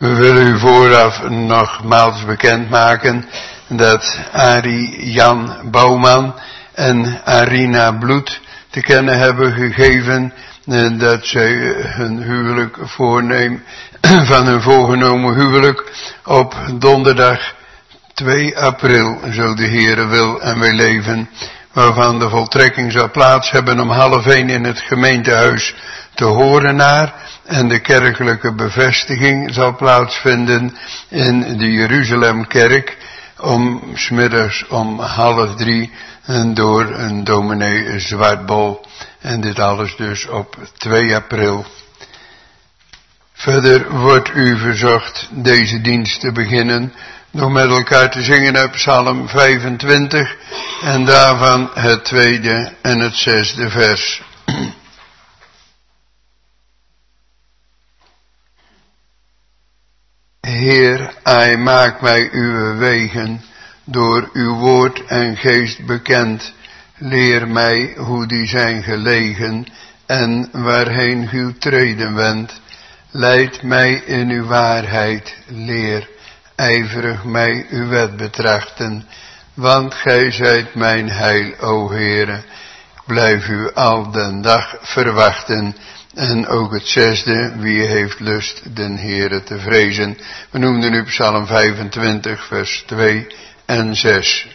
We willen u vooraf nogmaals bekendmaken dat Arie Jan Bouwman en Arina Bloed te kennen hebben gegeven dat zij hun huwelijk van hun voorgenomen huwelijk op donderdag 2 april, zo de Heere wil en wij leven, waarvan de voltrekking zal plaats hebben om 12:30 in het gemeentehuis te Horenaar en de kerkelijke bevestiging zal plaatsvinden in de Jeruzalemkerk om 's middags om 2:30 door een dominee Zwartbol. En dit alles dus op 2 april. Verder wordt u verzocht deze dienst te beginnen door met elkaar te zingen uit Psalm 25 en daarvan het 2e en het 6e vers. Heer, hij maakt mij uw wegen, door uw woord en geest bekend. Leer mij hoe die zijn gelegen en waarheen uw treden wendt. Leid mij in uw waarheid, leer, ijverig mij uw wet betrachten. Want gij zijt mijn heil, o Heere. Ik blijf u al den dag verwachten. En ook het 6e, wie heeft lust den Heere te vrezen. We noemden nu Psalm 25, vers 2 en 6.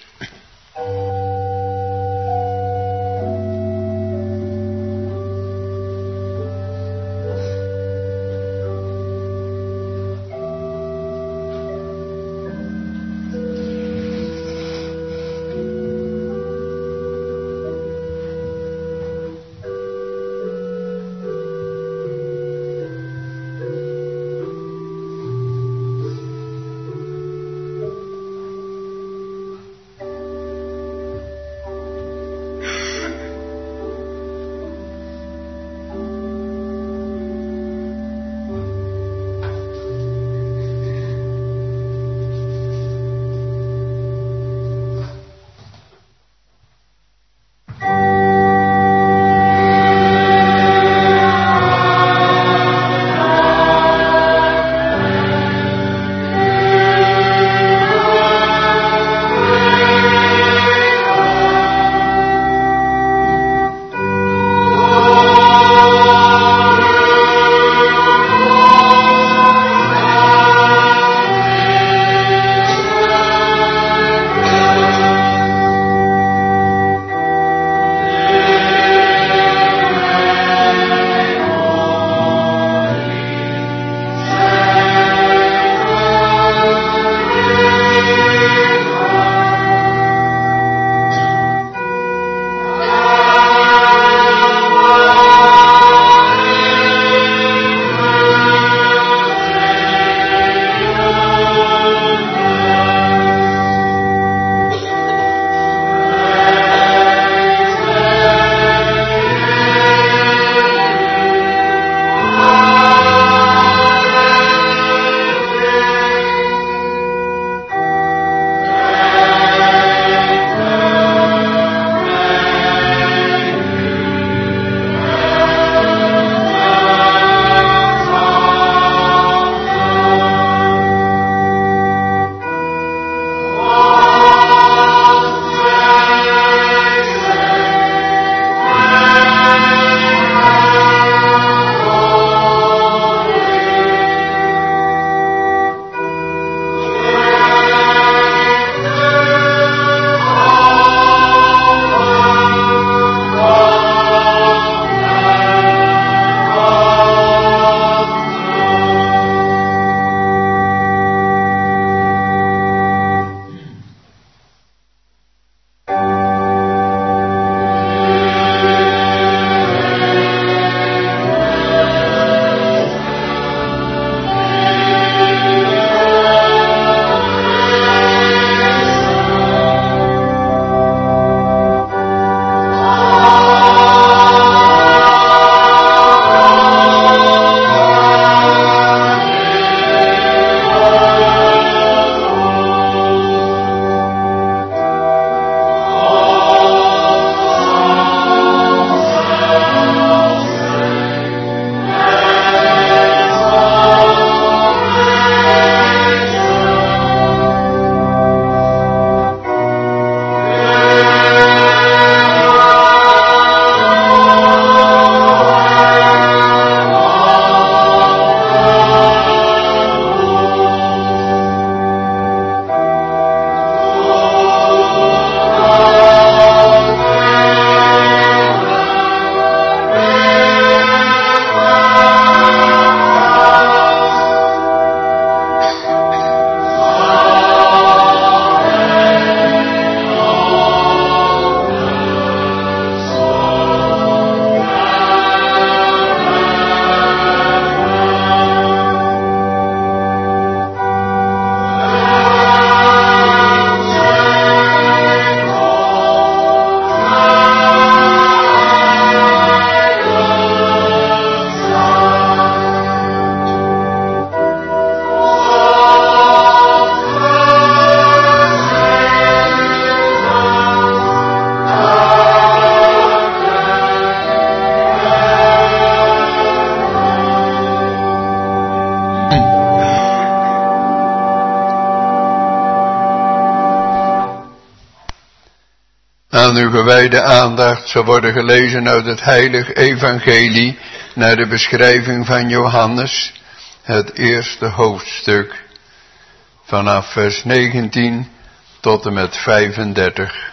dan uw gewijde aandacht zal worden gelezen uit het heilig evangelie naar de beschrijving van Johannes, het eerste hoofdstuk, vanaf vers 19 tot en met 35.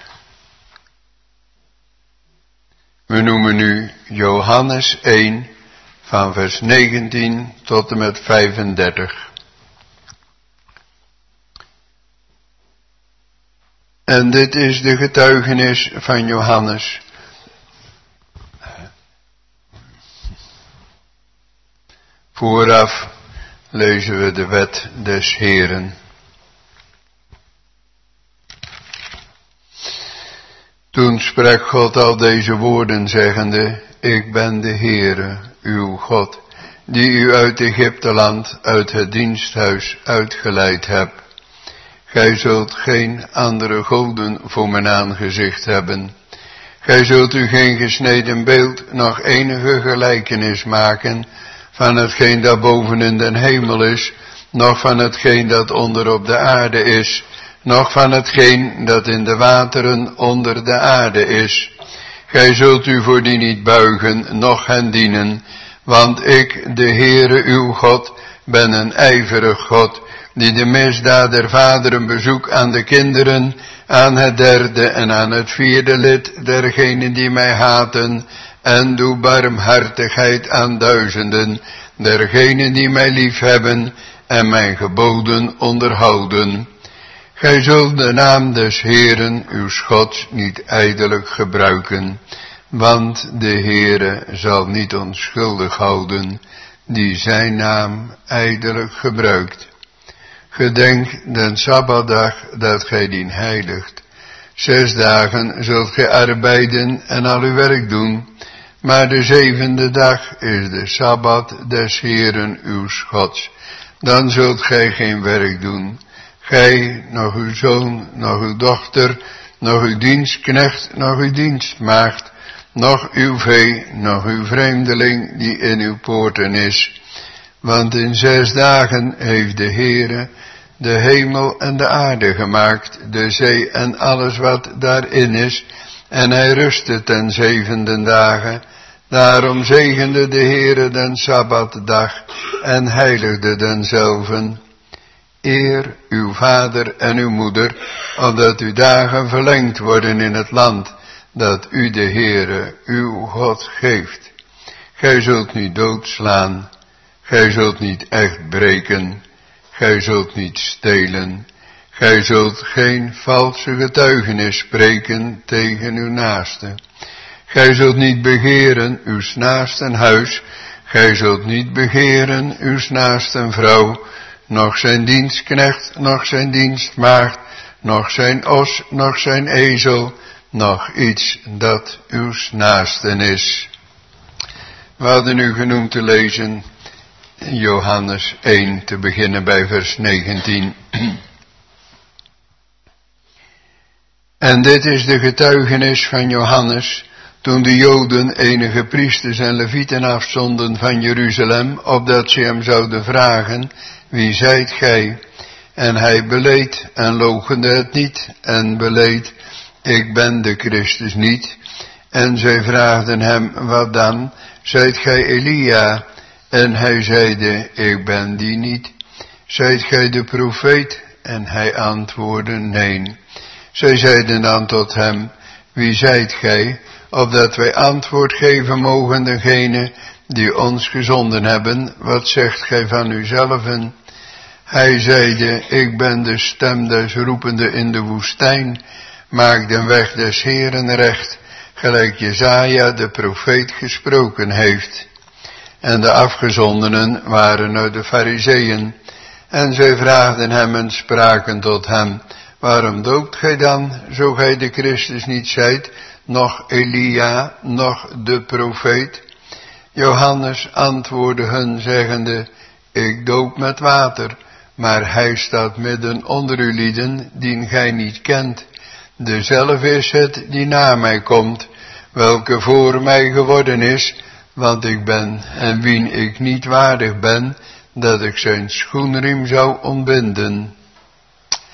We noemen nu Johannes 1 van vers 19 tot en met 35. En dit is de getuigenis van Johannes. Vooraf lezen we de wet des Heeren. Toen sprak God al deze woorden zeggende, ik ben de Heere, uw God, die u uit Egypteland, uit het diensthuis uitgeleid heb. Gij zult geen andere goden voor mijn aangezicht hebben. Gij zult u geen gesneden beeld, nog enige gelijkenis maken van hetgeen dat boven in den hemel is, noch van hetgeen dat onder op de aarde is, noch van hetgeen dat in de wateren onder de aarde is. Gij zult u voor die niet buigen, noch hen dienen, want ik, de Heere uw God, ben een ijverig God, die de misdaad der vaderen bezoekt aan de kinderen, aan het derde en aan het vierde lid dergenen die mij haten, en doe barmhartigheid aan duizenden, dergenen die mij liefhebben en mijn geboden onderhouden. Gij zult de naam des Heeren, uw Gods, niet ijdelijk gebruiken, want de Heere zal niet onschuldig houden, die zijn naam ijdelijk gebruikt. Gedenk den Sabbatdag dat gij dien heiligt. 6 dagen zult gij arbeiden en al uw werk doen, maar de 7e dag is de Sabbat des Heeren uw Gods. Dan zult gij geen werk doen. Gij, nog uw zoon, nog uw dochter, nog uw dienstknecht, nog uw dienstmaagd, nog uw vee, nog uw vreemdeling die in uw poorten is. Want in 6 dagen heeft de Heere de hemel en de aarde gemaakt, de zee en alles wat daarin is, en hij rustte ten 7e dagen. Daarom zegende de Heere den Sabbatdag en heiligde denzelven. Eer uw vader en uw moeder, opdat uw dagen verlengd worden in het land, dat u de Heere, uw God, geeft. Gij zult niet doodslaan, gij zult niet echt breken, gij zult niet stelen, gij zult geen valse getuigenis spreken tegen uw naaste. Gij zult niet begeren uw naasten huis, gij zult niet begeren uw naasten vrouw, noch zijn dienstknecht, noch zijn dienstmaagd, noch zijn os, noch zijn ezel, noch iets dat uw naasten is. We hadden u genoemd te lezen Johannes 1, te beginnen bij vers 19. En dit is de getuigenis van Johannes, toen de Joden enige priesters en levieten afzonden van Jeruzalem, opdat ze hem zouden vragen, wie zijt gij? En hij beleed en loochende het niet, en beleed, ik ben de Christus niet. En zij vraagden hem, wat dan? Zijt gij Elia? En hij zeide, ik ben die niet. Zijt gij de profeet? En hij antwoordde, nee. Zij zeiden dan tot hem, wie zijt gij? Opdat wij antwoord geven mogen degene die ons gezonden hebben, wat zegt gij van uzelven? Hij zeide, ik ben de stem des roepende in de woestijn, maak den weg des Heeren recht, gelijk Jesaja de profeet gesproken heeft. En de afgezondenen waren uit de Farizeeën, en zij vraagden hem en spraken tot hem, waarom doopt gij dan, zo gij de Christus niet zijt, noch Elia, noch de profeet? Johannes antwoordde hun, zeggende, ik doop met water, maar hij staat midden onder u lieden, die gij niet kent. Dezelfde is het die na mij komt, welke voor mij geworden is, want ik ben en wien ik niet waardig ben, dat ik zijn schoenriem zou ontbinden.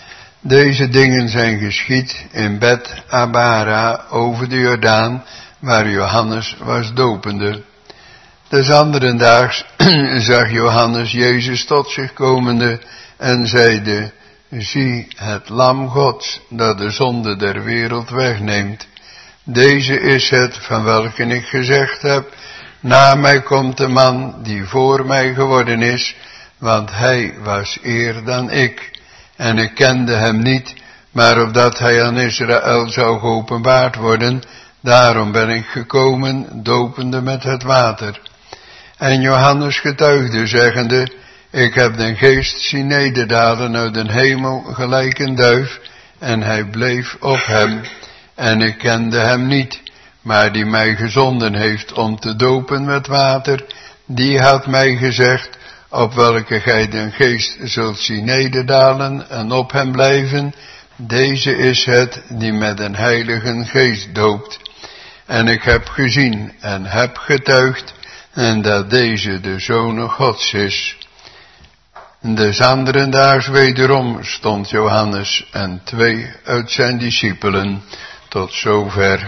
Deze dingen zijn geschied in Bet Abara over de Jordaan, waar Johannes was dopende. Des anderendaags zag Johannes Jezus tot zich komende en zeide: zie het lam Gods, dat de zonde der wereld wegneemt. Deze is het van welke ik gezegd heb: na mij komt de man die voor mij geworden is, want hij was eer dan ik. En ik kende hem niet, maar opdat hij aan Israël zou geopenbaard worden, daarom ben ik gekomen, dopende met het water. En Johannes getuigde, zeggende: ik heb den geest zien nederdalen uit den hemel gelijk een duif, en hij bleef op hem. En ik kende hem niet, maar die mij gezonden heeft om te dopen met water, die had mij gezegd: op welke gij den geest zult zien nederdalen en op hem blijven, deze is het die met een heilige geest doopt. En ik heb gezien en heb getuigd, en dat deze de Zoon Gods is. Des anderendaags wederom stond Johannes en 2 uit zijn discipelen. Tot zover.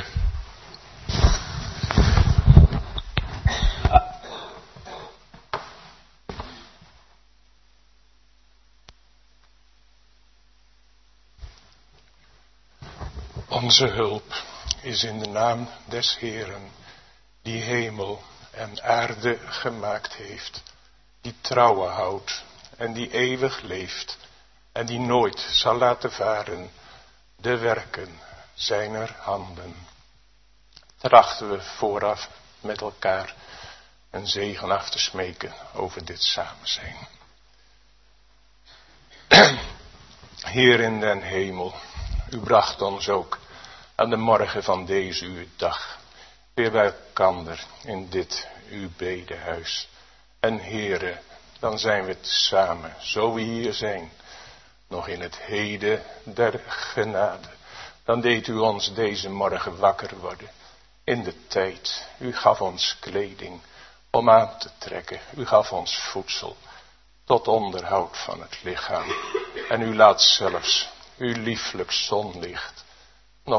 Onze hulp is in de naam des Heeren, die hemel en aarde gemaakt heeft, die trouwen houdt en die eeuwig leeft en die nooit zal laten varen de werken zijner handen. Trachten we vooraf met elkaar een zegen af te smeken over dit samen zijn. Heer in den hemel, u bracht ons ook aan de morgen van deze uw dag weer bij elkander in dit uw bedehuis. En Heere, dan zijn we samen, zo we hier zijn, nog in het heden der genade. Dan deed u ons deze morgen wakker worden in de tijd. U gaf ons kleding om aan te trekken. U gaf ons voedsel tot onderhoud van het lichaam. En u laat zelfs uw lieflijk zonlicht nog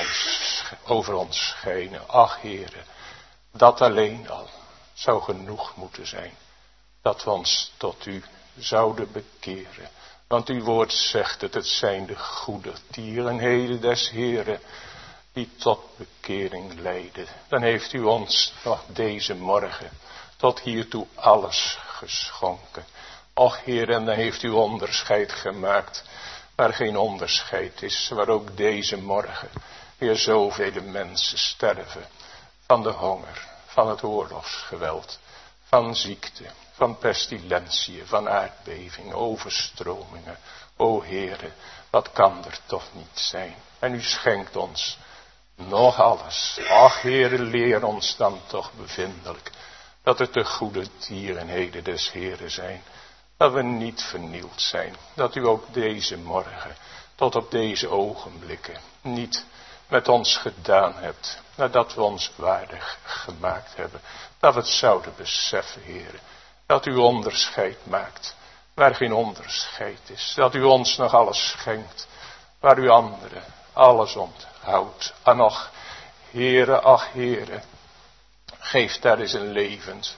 over ons schijnen. Ach Heere, dat alleen al zou genoeg moeten zijn. Dat we ons tot u zouden bekeren. Want uw woord zegt het zijn de goede tierenheden des Heeren die tot bekering leiden. Dan heeft u ons nog deze morgen tot hiertoe alles geschonken. Och Heer, en dan heeft u onderscheid gemaakt waar geen onderscheid is. Waar ook deze morgen weer zoveel mensen sterven. Van de honger, van het oorlogsgeweld, van ziekte, van pestilentiën, van aardbevingen, overstromingen. O Heere, wat kan er toch niet zijn? En u schenkt ons nog alles. Ach Heere, leer ons dan toch bevindelijk dat het de goede tierenheden des Heeren zijn. Dat we niet vernield zijn. Dat u ook deze morgen, tot op deze ogenblikken, niet met ons gedaan hebt. Nadat we ons waardig gemaakt hebben. Dat we het zouden beseffen, Heere. Dat u onderscheid maakt waar geen onderscheid is. Dat u ons nog alles schenkt waar u anderen alles onthoudt. En nog, Heere, ach Heere, geef daar eens een levend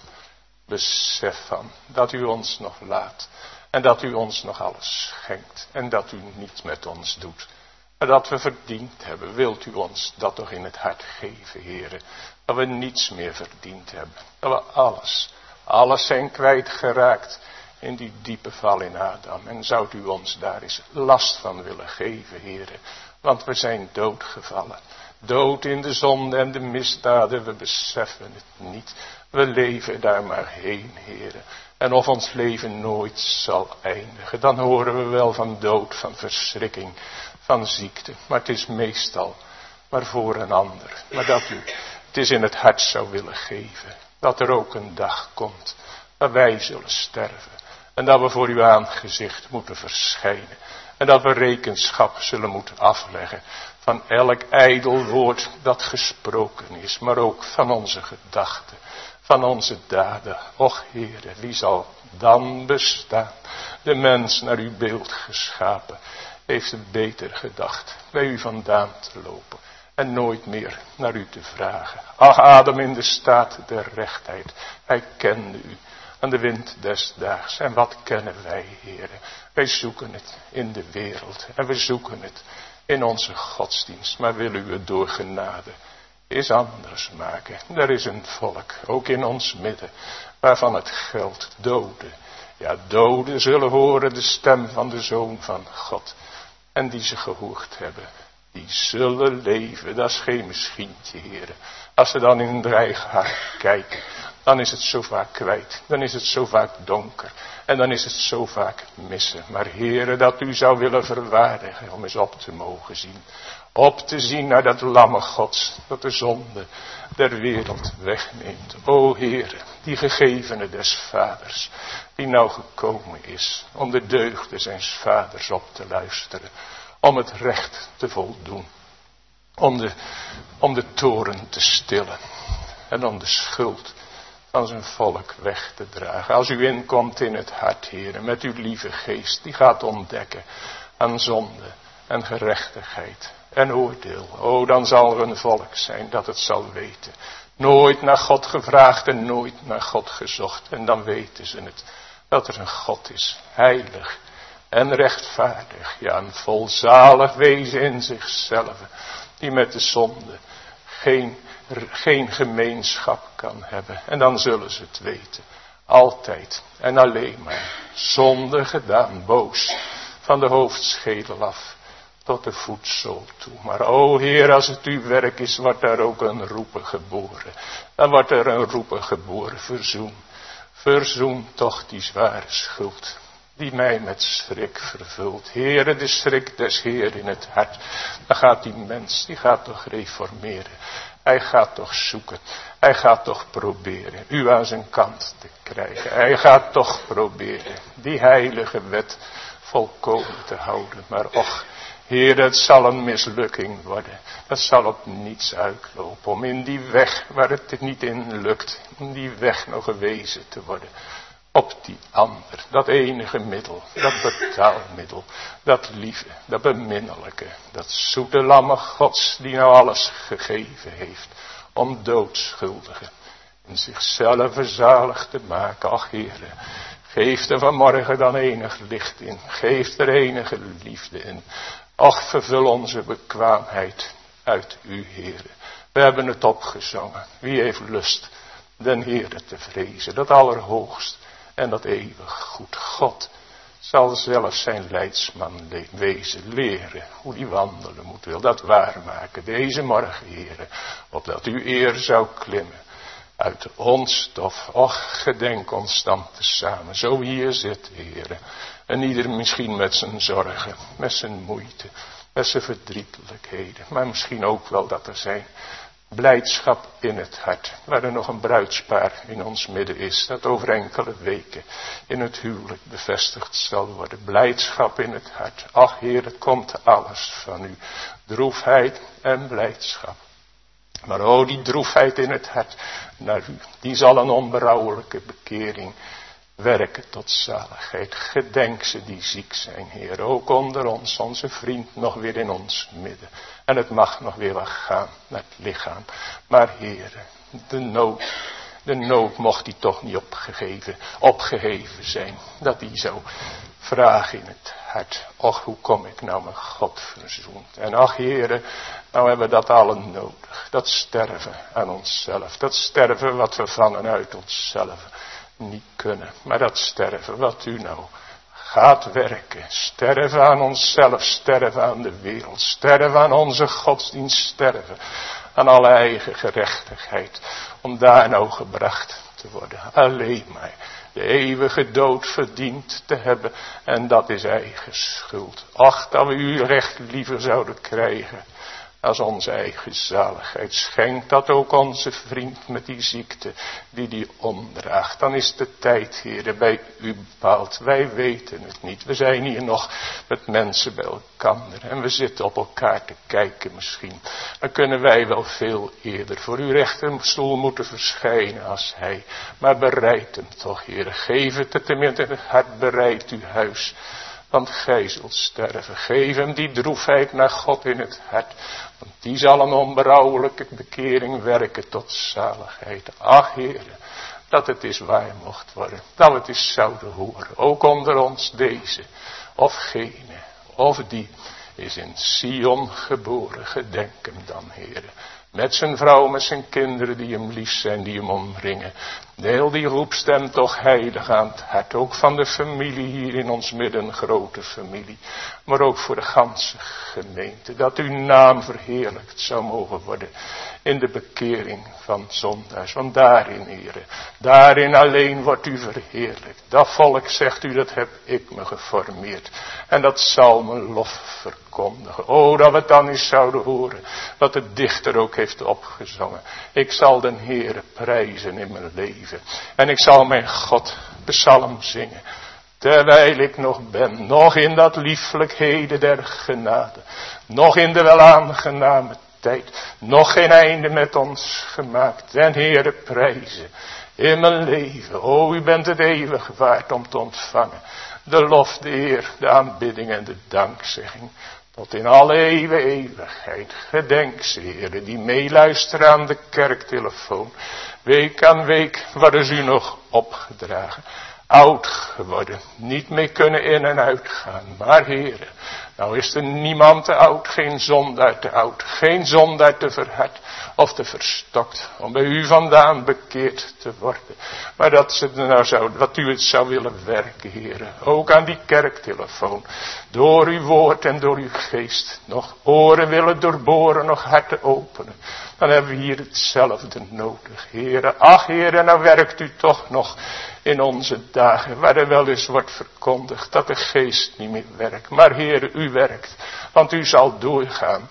besef van. Dat u ons nog laat. En dat u ons nog alles schenkt. En dat u niet met ons doet. Maar dat we verdiend hebben. Wilt u ons dat toch in het hart geven, Heere. Dat we niets meer verdiend hebben. Dat we alles zijn kwijtgeraakt in die diepe val in Adam. En zou u ons daar eens last van willen geven, Heere. Want we zijn doodgevallen. Dood in de zonde en de misdaden, we beseffen het niet. We leven daar maar heen, Heere. En of ons leven nooit zal eindigen, dan horen we wel van dood, van verschrikking, van ziekte. Maar het is meestal maar voor een ander. Maar dat u het is in het hart zou willen geven. Dat er ook een dag komt dat wij zullen sterven. En dat we voor uw aangezicht moeten verschijnen. En dat we rekenschap zullen moeten afleggen van elk ijdel woord dat gesproken is. Maar ook van onze gedachten, van onze daden. Och Heere, wie zal dan bestaan? De mens naar uw beeld geschapen heeft het beter gedacht bij u vandaan te lopen. En nooit meer naar u te vragen. Ach, Adam in de staat der rechtheid. Hij kende u aan de wind des daags. En wat kennen wij, heren? Wij zoeken het in de wereld. En we zoeken het in onze godsdienst. Maar wil u het door genade eens anders maken. Er is een volk, ook in ons midden, waarvan het geldt doden. Ja, doden zullen horen de stem van de Zoon van God. En die ze gehoord hebben, die zullen leven. Dat is geen misschientje, heren. Als ze dan in hun eigen hart kijken, dan is het zo vaak kwijt. Dan is het zo vaak donker. En dan is het zo vaak missen. Maar heren, dat u zou willen verwaardigen om eens op te mogen zien. Op te zien naar dat lamme Gods, dat de zonde der wereld wegneemt. O Heere, die gegevene des vaders, die nou gekomen is om de deugden zijns vaders op te luisteren. Om het recht te voldoen. Om de toorn te stillen. En om de schuld van zijn volk weg te dragen. Als u inkomt in het hart, Heere, met uw lieve geest, die gaat ontdekken aan zonde en gerechtigheid en oordeel. O, dan zal er een volk zijn dat het zal weten. Nooit naar God gevraagd en nooit naar God gezocht. En dan weten ze het, dat er een God is, heilig en rechtvaardig. Ja, een volzalig wezen in zichzelf, die met de zonde geen gemeenschap kan hebben. En dan zullen ze het weten. Altijd en alleen maar zonde gedaan, boos, van de hoofdschedel af tot de voetzool toe. Maar o Heer, als het uw werk is, wordt daar ook een roepen geboren. Dan wordt er een roepen geboren, verzoen. Verzoen toch die zware schuld, die mij met schrik vervult. Heere, de schrik des Heer in het hart. Dan gaat die mens, die gaat toch reformeren. Hij gaat toch zoeken. Hij gaat toch proberen u aan zijn kant te krijgen. Hij gaat toch proberen die heilige wet volkomen te houden. Maar och, Heer, het zal een mislukking worden. Dat zal op niets uitlopen. Om in die weg waar het niet in lukt, in die weg nog gewezen te worden. Op die ander, dat enige middel, dat betaalmiddel, dat lieve, dat beminnelijke, dat zoete lamme Gods, die nou alles gegeven heeft, om doodschuldigen in zichzelf zalig te maken. Ach Heere, geef er vanmorgen dan enig licht in, geef er enige liefde in. Ach, vervul onze bekwaamheid uit u, Heere. We hebben het opgezongen. Wie heeft lust den Heere te vrezen, dat allerhoogst en dat eeuwig goed. God zal zelf zijn leidsman wezen, leren hoe die wandelen moet, wil dat waarmaken deze morgen, Heere, opdat uw eer zou klimmen uit ons stof. Och, gedenk ons dan tezamen, zo hier zit, Heere, en ieder misschien met zijn zorgen, met zijn moeite, met zijn verdrietelijkheden, maar misschien ook wel dat er zijn blijdschap in het hart, waar er nog een bruidspaar in ons midden is, dat over enkele weken in het huwelijk bevestigd zal worden. Blijdschap in het hart. Ach Heer, het komt alles van u. Droefheid en blijdschap. Maar o, die droefheid in het hart naar u, die zal een onberouwelijke bekering werken tot zaligheid. Gedenk ze die ziek zijn, Heer. Ook onder ons, onze vriend nog weer in ons midden. En het mag nog weer wat gaan naar het lichaam. Maar Heer, de nood mocht die toch niet opgeheven zijn. Dat die zo vragen in het hart. Och, hoe kom ik nou met God verzoend? En ach Heere, nou hebben we dat allen nodig. Dat sterven aan onszelf. Dat sterven wat we vanuit onszelf niet kunnen. Maar dat sterven wat u nou gaat werken. Sterven aan onszelf, sterven aan de wereld. Sterven aan onze godsdienst, sterven aan alle eigen gerechtigheid. Om daar nou gebracht te worden. Alleen maar de eeuwige dood verdiend te hebben. En dat is eigen schuld. Ach, dat we uw recht liever zouden krijgen als onze eigen zaligheid. Schenk dat ook onze vriend met die ziekte die omdraagt. Dan is de tijd, Heere, bij u bepaald. Wij weten het niet. We zijn hier nog met mensen bij elkaar. En we zitten op elkaar te kijken misschien. Dan kunnen wij wel veel eerder voor uw rechterstoel moeten verschijnen als hij. Maar bereid hem toch, Heere. Geef het tenminste in het hart. Bereid uw huis Want gij zult sterven. Geef hem die droefheid naar God in het hart. Want die zal een onberouwelijke bekering werken tot zaligheid. Ach Heere, dat het is waar mocht worden. Dat we het eens zouden horen. Ook onder ons deze of gene of die is in Sion geboren. Gedenk hem dan, Heere. Met zijn vrouw, met zijn kinderen die hem lief zijn, die hem omringen. Deel die roepstem toch heilig aan het hart. Ook van de familie hier in ons midden, een grote familie. Maar ook voor de ganse gemeente. Dat uw naam verheerlijkt zou mogen worden in de bekering van zondaars. Want daarin, Heere, daarin alleen wordt u verheerlijkt. Dat volk, zegt u, dat heb ik me geformeerd. En dat zal mijn lof verkondigen. O, dat we het dan eens zouden horen. Wat de dichter ook heeft opgezongen. Ik zal den Heere prijzen in mijn leven. En ik zal mijn God psalm zingen. Terwijl ik nog ben, nog in dat lieflijkheden der genade. Nog in de welaangename tijd. Nog geen einde met ons gemaakt. Den Heere prijzen in mijn leven. O, u bent het eeuwig waard om te ontvangen. De lof, de eer, de aanbidding en de dankzegging. Tot in alle eeuwigheid. Gedenk ze, Heere, die meeluisteren aan de kerktelefoon. Week aan week worden ze u nog opgedragen. Oud geworden, niet meer kunnen in en uitgaan. Maar Heere, nou is er niemand te oud, geen zondaar te oud. Geen zondaar te verhard of te verstokt. Om bij u vandaan bekeerd te worden. Maar dat u het zou willen werken, Heere. Ook aan die kerktelefoon. Door uw woord en door uw geest. Nog oren willen doorboren, nog harten openen. Dan hebben we hier hetzelfde nodig, Heere. Ach, Heere, nou werkt u toch nog in onze dagen, waar er wel eens wordt verkondigd dat de geest niet meer werkt. Maar Heere, u werkt, want u zal doorgaan.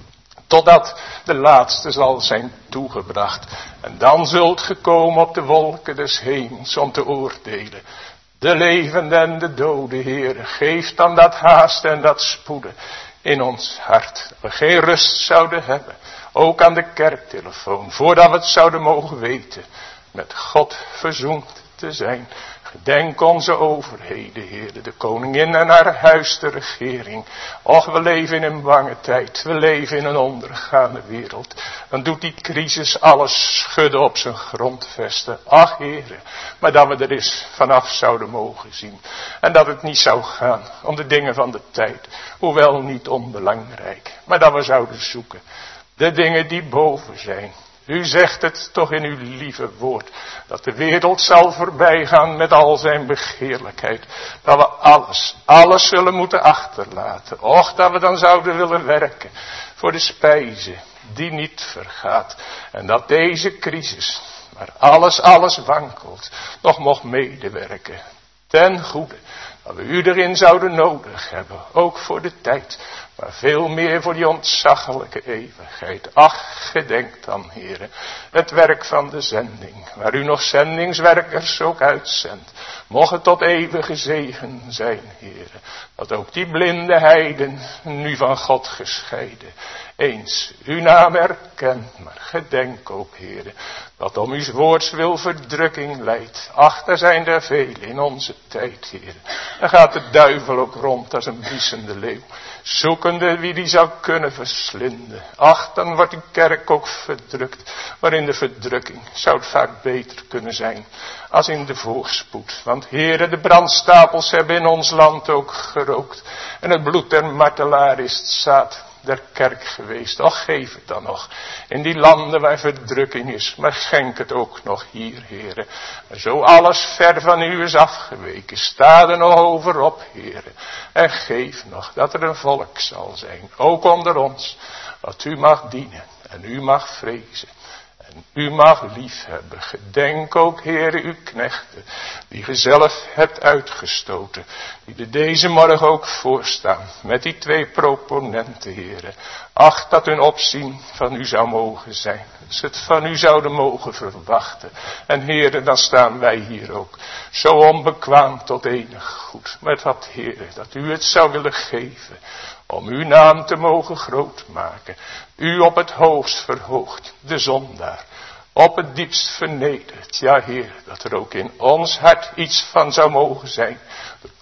Totdat de laatste zal zijn toegebracht. En dan zult ge komen op de wolken des hemels om te oordelen. De levenden en de doden, Heere, geef dan dat haast en dat spoeden in ons hart. Dat we geen rust zouden hebben. Ook aan de kerktelefoon, voordat we het zouden mogen weten. Met God verzoend te zijn. Gedenk onze overheden, Heere, de koningin en haar huis, de regering. Och, we leven in een bange tijd. We leven in een ondergaande wereld. Dan doet die crisis alles schudden op zijn grondvesten. Ach, Heere, maar dat we er eens vanaf zouden mogen zien. En dat het niet zou gaan om de dingen van de tijd. Hoewel niet onbelangrijk. Maar dat we zouden zoeken. De dingen die boven zijn. U zegt het toch in uw lieve woord. Dat de wereld zal voorbijgaan met al zijn begeerlijkheid. Dat we alles zullen moeten achterlaten. Och, dat we dan zouden willen werken voor de spijze die niet vergaat. En dat deze crisis, waar alles wankelt, nog mocht medewerken. Ten goede. Dat we u erin zouden nodig hebben. Ook voor de tijd. Maar veel meer voor die ontzaglijke eeuwigheid. Ach, gedenk dan, Heere. Het werk van de zending. Waar u nog zendingswerkers ook uitzendt. Mocht het tot eeuwige zegen zijn, Heere. Dat ook die blinde heiden, nu van God gescheiden, eens uw naam erkent. Maar gedenk ook, Heere, dat om uw woords wil verdrukking leidt. Ach, daar zijn er velen in onze tijd, Heere. Dan gaat de duivel ook rond als een biesende leeuw. Zoekende wie die zou kunnen verslinden. Ach, dan wordt de kerk ook verdrukt. Maar in de verdrukking zou het vaak beter kunnen zijn als in de voorspoed. Want Heere, de brandstapels hebben in ons land ook gerookt. En het bloed der martelaar is het zaad der kerk geweest. Och, geef het dan nog in die landen waar verdrukking is. Maar schenk het ook nog hier, Heere. Zo alles ver van u is afgeweken. Sta er nog over op, Heere. En geef nog dat er een volk zal zijn. Ook onder ons. Dat u mag dienen. En u mag vrezen. En u mag liefhebben. Gedenk ook, Heere, uw knechten. Die ge zelf hebt uitgestoten. Die er deze morgen ook voorstaan. Met die 2 proponenten, Heere. Ach, dat hun opzien van u zou mogen zijn. Dat ze het van u zouden mogen verwachten. En Heere, dan staan wij hier ook. Zo onbekwaam tot enig goed. Met wat, Heere, dat u het zou willen geven. Om uw naam te mogen groot maken. U op het hoogst verhoogd, de zondaar. Op het diepst vernederd. Ja, Heer, dat er ook in ons hart iets van zou mogen zijn. De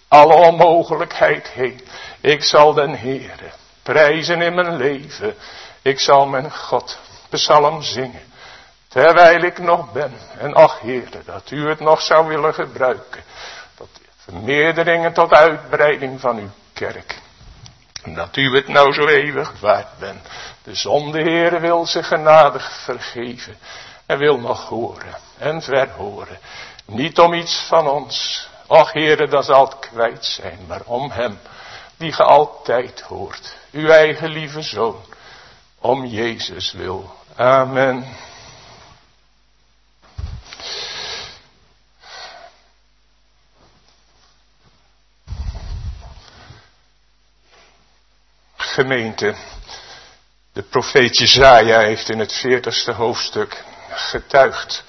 alle onmogelijkheid heen. Ik zal den Heere prijzen in mijn leven. Ik zal mijn God psalm zingen. Terwijl ik nog ben. En ach Heere, dat u het nog zou willen gebruiken. Tot vermeerdering en tot uitbreiding van uw kerk. En dat u het nou zo eeuwig waard bent. De zonde Heere wil zich genadig vergeven. En wil nog horen en verhoren. Niet om iets van ons. Och Heere, dat zal het kwijt zijn. Maar om hem die ge altijd hoort. Uw eigen lieve Zoon. Om Jezus wil. Amen. Gemeente, de profeet Jesaja heeft in het 40ste hoofdstuk getuigd.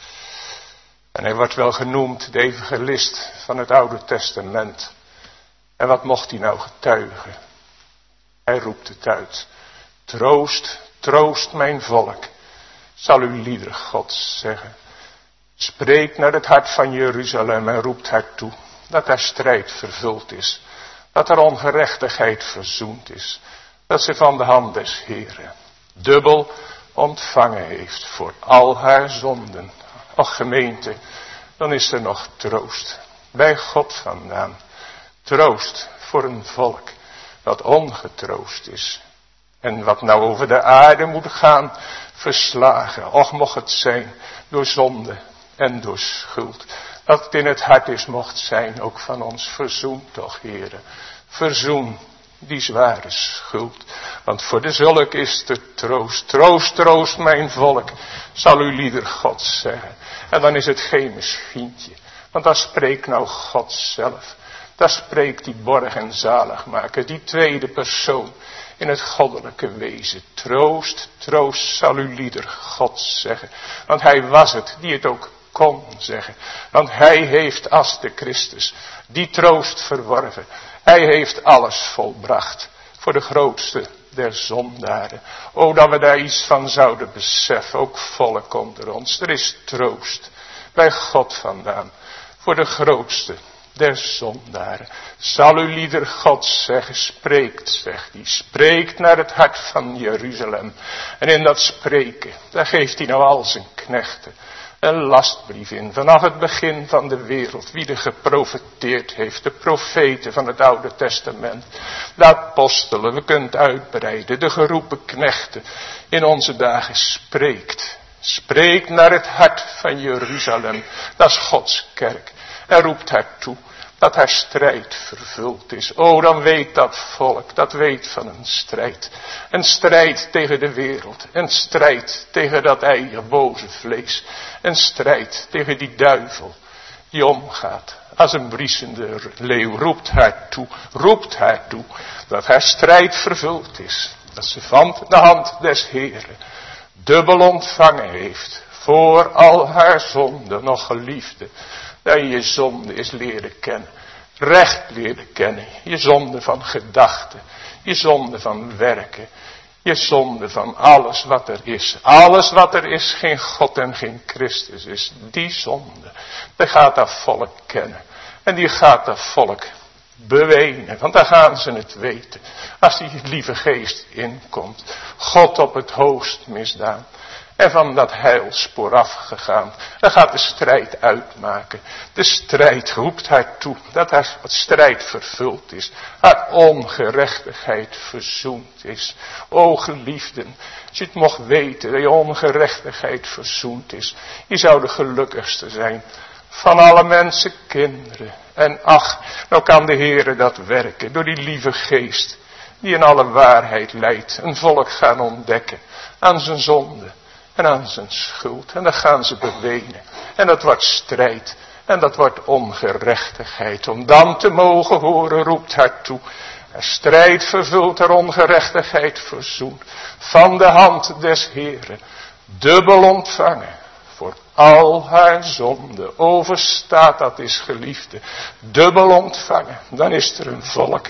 En hij wordt wel genoemd de evangelist van het Oude Testament. En wat mocht hij nou getuigen? Hij roept het uit. Troost, troost mijn volk, zal uw lieder Gods zeggen. Spreek naar het hart van Jeruzalem en roept haar toe dat haar strijd vervuld is. Dat haar ongerechtigheid verzoend is. Dat ze van de hand des Heeren dubbel ontvangen heeft voor al haar zonden. Och gemeente, dan is er nog troost bij God vandaan. Troost voor een volk dat ongetroost is. En wat nou over de aarde moet gaan, verslagen. Och mocht het zijn door zonde en door schuld. Dat het in het hart is mocht zijn, ook van ons verzoen toch, Heere. Verzoen die zware schuld. Want voor de zulk is de troost. Troost, troost mijn volk, zal uw lieder God zeggen. En dan is het geen misschientje. Want dan spreekt nou God zelf. Dan spreekt die borg en zaligmaker, die tweede persoon in het goddelijke wezen. Troost, troost zal uw lieder God zeggen. Want hij was het die het ook kon zeggen. Want hij heeft als de Christus die troost verworven. Hij heeft alles volbracht voor de grootste der zondaren. O, dat we daar iets van zouden beseffen, ook volk onder ons. Er is troost bij God vandaan voor de grootste der zondaren. Zal uw lieder God zeggen, spreekt, zegt hij. Spreekt naar het hart van Jeruzalem. En in dat spreken, daar geeft hij nou al zijn knechten een lastbrief in. Vanaf het begin van de wereld. Wie er geprofeteerd heeft. De profeten van het Oude Testament. De apostelen. We kunnen het uitbreiden. De geroepen knechten. In onze dagen spreekt. Spreekt naar het hart van Jeruzalem. Dat is Gods kerk. En roept haar toe. Dat haar strijd vervuld is. O, dan weet dat volk, dat weet van een strijd. Een strijd tegen de wereld. Een strijd tegen dat eigen boze vlees. Een strijd tegen die duivel die omgaat als een briesende leeuw. Roept haar toe dat haar strijd vervuld is. Dat ze van de hand des Heeren dubbel ontvangen heeft. Voor al haar zonden, nog geliefde. Dat je je zonde is leren kennen. Recht leren kennen. Je zonde van gedachten. Je zonde van werken. Je zonde van alles wat er is. Alles wat er is, geen God en geen Christus is. Die zonde. Die gaat dat volk kennen. En die gaat dat volk bewenen. Want dan gaan ze het weten. Als die lieve geest inkomt. God op het hoogst misdaan. En van dat heilspoor afgegaan. Dan gaat de strijd uitmaken. De strijd roept haar toe. Dat haar strijd vervuld is. Haar ongerechtigheid verzoend is. O geliefden. Als je het mocht weten. Dat je ongerechtigheid verzoend is. Je zou de gelukkigste zijn. Van alle mensen kinderen. En ach. Nou kan de Heere dat werken. Door die lieve geest. Die in alle waarheid leidt. Een volk gaan ontdekken. Aan zijn zonde. En aan zijn schuld. En dan gaan ze bewenen. En dat wordt strijd. En dat wordt ongerechtigheid. Om dan te mogen horen roept haar toe. Er strijd vervult, er ongerechtigheid verzoent. Van de hand des Heeren. Dubbel ontvangen. Voor al haar zonde. Overstaat dat is geliefde. Dubbel ontvangen. Dan is er een volk.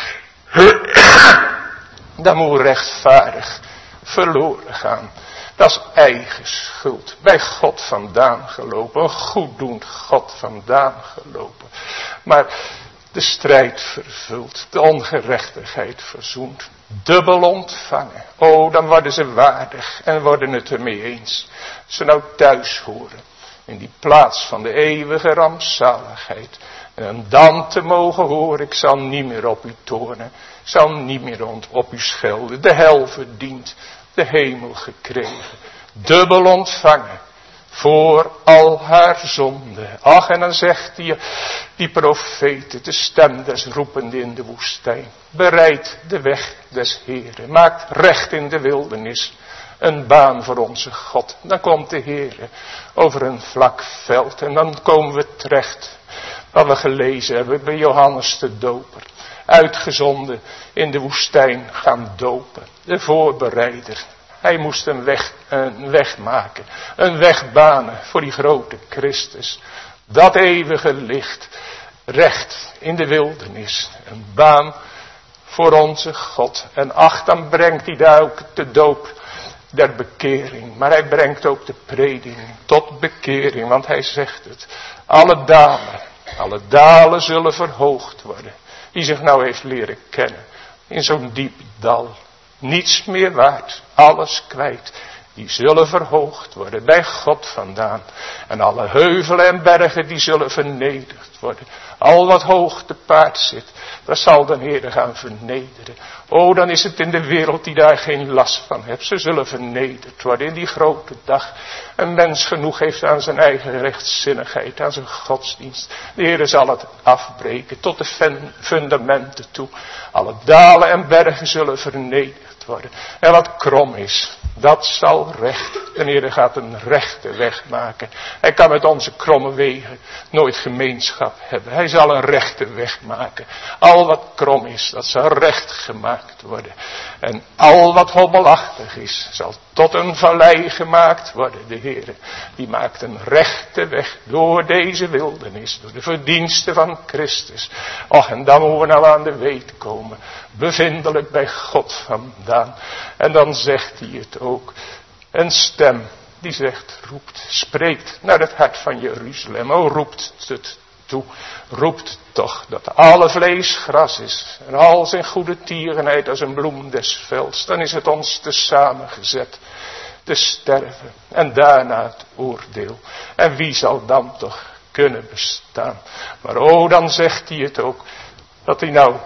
Dat moet rechtvaardig verloren gaan. Dat is eigen schuld. Bij God vandaan gelopen. Een goeddoend God vandaan gelopen. Maar De strijd vervult, de ongerechtigheid verzoend. Dubbel ontvangen. O, dan worden ze waardig en worden het ermee eens. Ze nou thuis horen. In die plaats van de eeuwige rampzaligheid. En dan te mogen horen, ik zal niet meer op u toornen. Ik zal niet meer op u schelden. De hel verdient, de hemel gekregen. Dubbel ontvangen. Voor al haar zonde. Ach, en dan zegt die profeten, de stem des roepende in de woestijn. Bereid de weg des Heeren. Maakt recht in de wildernis. Een baan voor onze God. Dan komt de Heere over een vlak veld. En dan komen we terecht. Wat we gelezen hebben bij Johannes de Doper. Uitgezonden in de woestijn gaan dopen. De voorbereider. Hij moest een weg maken. Een weg banen voor die grote Christus. Dat eeuwige licht. Recht in de wildernis. Een baan voor onze God. En ach, dan brengt hij daar ook de doop der bekering. Maar hij brengt ook de prediking tot bekering. Want hij zegt het. Alle dalen zullen verhoogd worden. Die zich nou heeft leren kennen. In zo'n diep dal. Niets meer waard. Alles kwijt. Die zullen verhoogd worden bij God vandaan. En alle heuvelen en bergen die zullen vernederd worden. Al wat hoog te paard zit. Dat zal de Heer gaan vernederen. O, dan is het in de wereld die daar geen last van heeft. Ze zullen vernederd worden in die grote dag. Een mens genoeg heeft aan zijn eigen rechtzinnigheid. Aan zijn godsdienst. De Heer zal het afbreken tot de fundamenten toe. Alle dalen en bergen zullen vernederd worden. En wat krom is. Dat zal recht. De Heer gaat een rechte weg maken. Hij kan met onze kromme wegen nooit gemeenschap hebben. Hij zal een rechte weg maken. Al wat krom is, dat zal recht gemaakt worden. En al wat hobbelachtig is, zal tot een vallei gemaakt worden. De Heer, die maakt een rechte weg door deze wildernis. Door de verdiensten van Christus. Och, en dan moeten we nou aan de weet komen. Bevindelijk bij God vandaan. En dan zegt hij het ook. Een stem die zegt, roept, spreekt naar het hart van Jeruzalem. O, roept het toe. Roept toch dat alle vlees gras is. En al zijn goede tierenheid als een bloem des velds. Dan is het ons te samengezet. Te sterven. En daarna het oordeel. En wie zal dan toch kunnen bestaan. Maar o, dan zegt hij het ook. Dat hij nou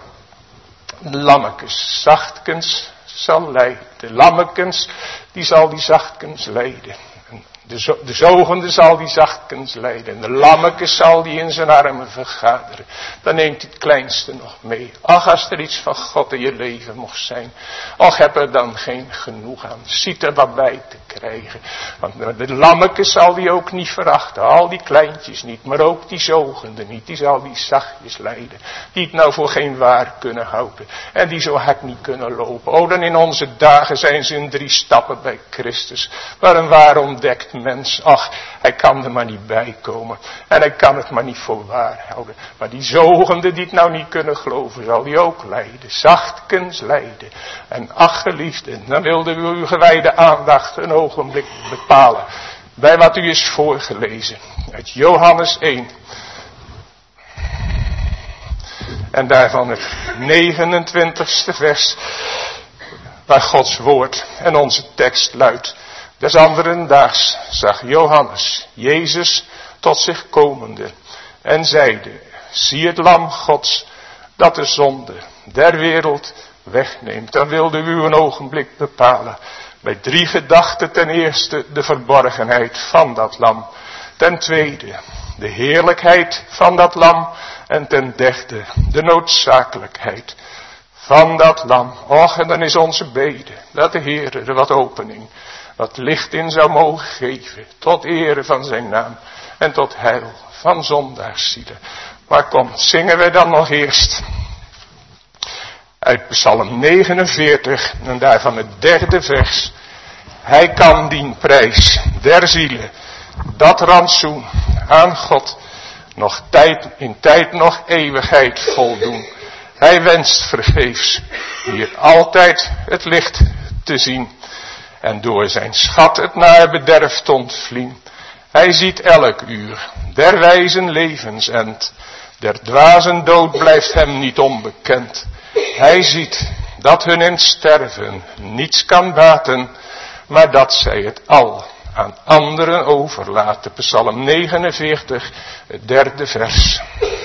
lammekes zachtkens zal leiden. De lammekens, die zal die zachtkens leiden. De zogende zal die zachtkens leiden. En de lammekes zal die in zijn armen vergaderen. Dan neemt hij het kleinste nog mee. Ach, als er iets van God in je leven mocht zijn. Och, heb er dan geen genoeg aan. Ziet er wat bij te krijgen. Want de lammekes zal die ook niet verachten. Al die kleintjes niet. Maar ook die zogende niet. Die zal die zachtjes leiden. Die het nou voor geen waar kunnen houden. En die zo hard niet kunnen lopen. O, dan in onze dagen zijn ze in 3 stappen bij Christus. Maar een waar ontdekt mens, ach, hij kan er maar niet bij komen. En hij kan het maar niet voor waar houden. Maar die zogenden die het nou niet kunnen geloven, zal die ook lijden. Zachtkens lijden. En ach, geliefden, dan wilde u uw gewijde aandacht een ogenblik bepalen. Bij wat u is voorgelezen. Uit Johannes 1. En daarvan het 29ste vers. Waar Gods woord en onze tekst luidt. Des anderen daags zag Johannes Jezus tot zich komende en zeide, zie het lam Gods dat de zonde der wereld wegneemt. Dan wilde u een ogenblik bepalen. Bij 3 gedachten: ten eerste de verborgenheid van dat lam. Ten tweede de heerlijkheid van dat lam. En ten derde de noodzakelijkheid van dat lam. Och, en dan is onze bede dat de Heer er wat opening, wat licht in zou mogen geven. Tot ere van zijn naam. En tot heil van zondaarszielen. Maar kom, zingen wij dan nog eerst. Uit Psalm 49. En daarvan het 3e vers. Hij kan dien prijs der zielen. Dat rantsoen aan God. Nog in tijd nog eeuwigheid voldoen. Hij wenst vergeefs hier altijd het licht te zien. En door zijn schat het naar bederf te ontvlien. Hij ziet elk uur der wijzen levensend. Der dwazen dood blijft hem niet onbekend. Hij ziet dat hun in sterven niets kan baten, maar dat zij het al aan anderen overlaten. Psalm 49, het 3e vers.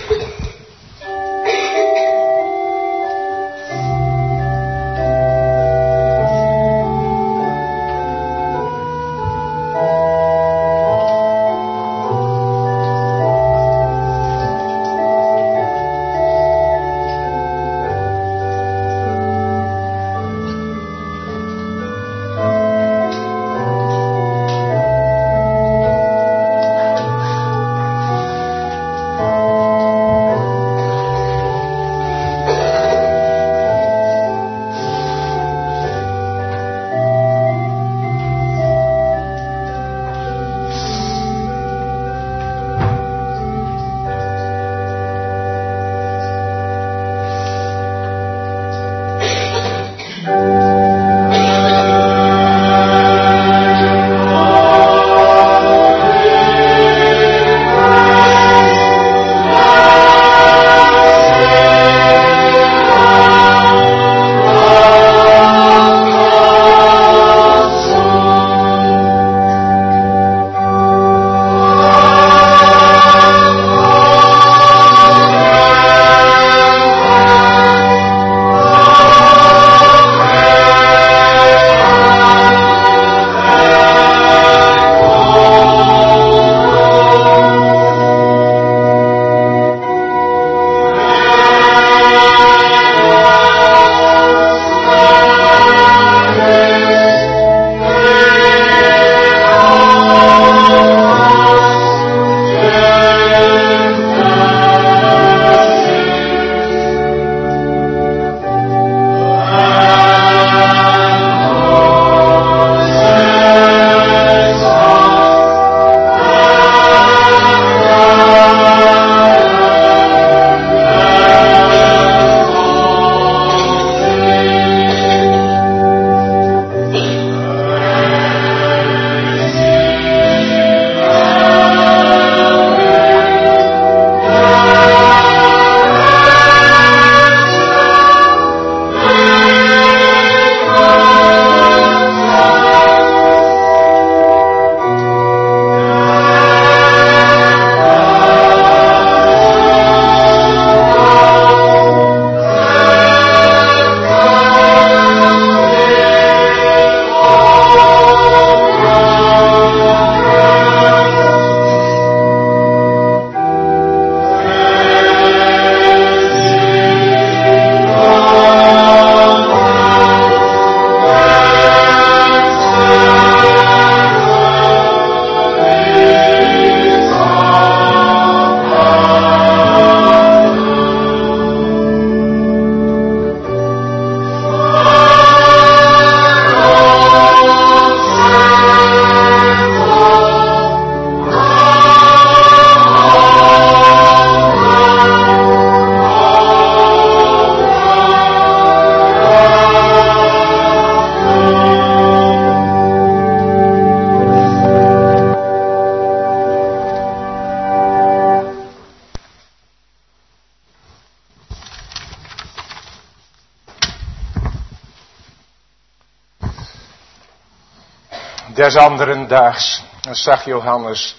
Des anderen daags zag Johannes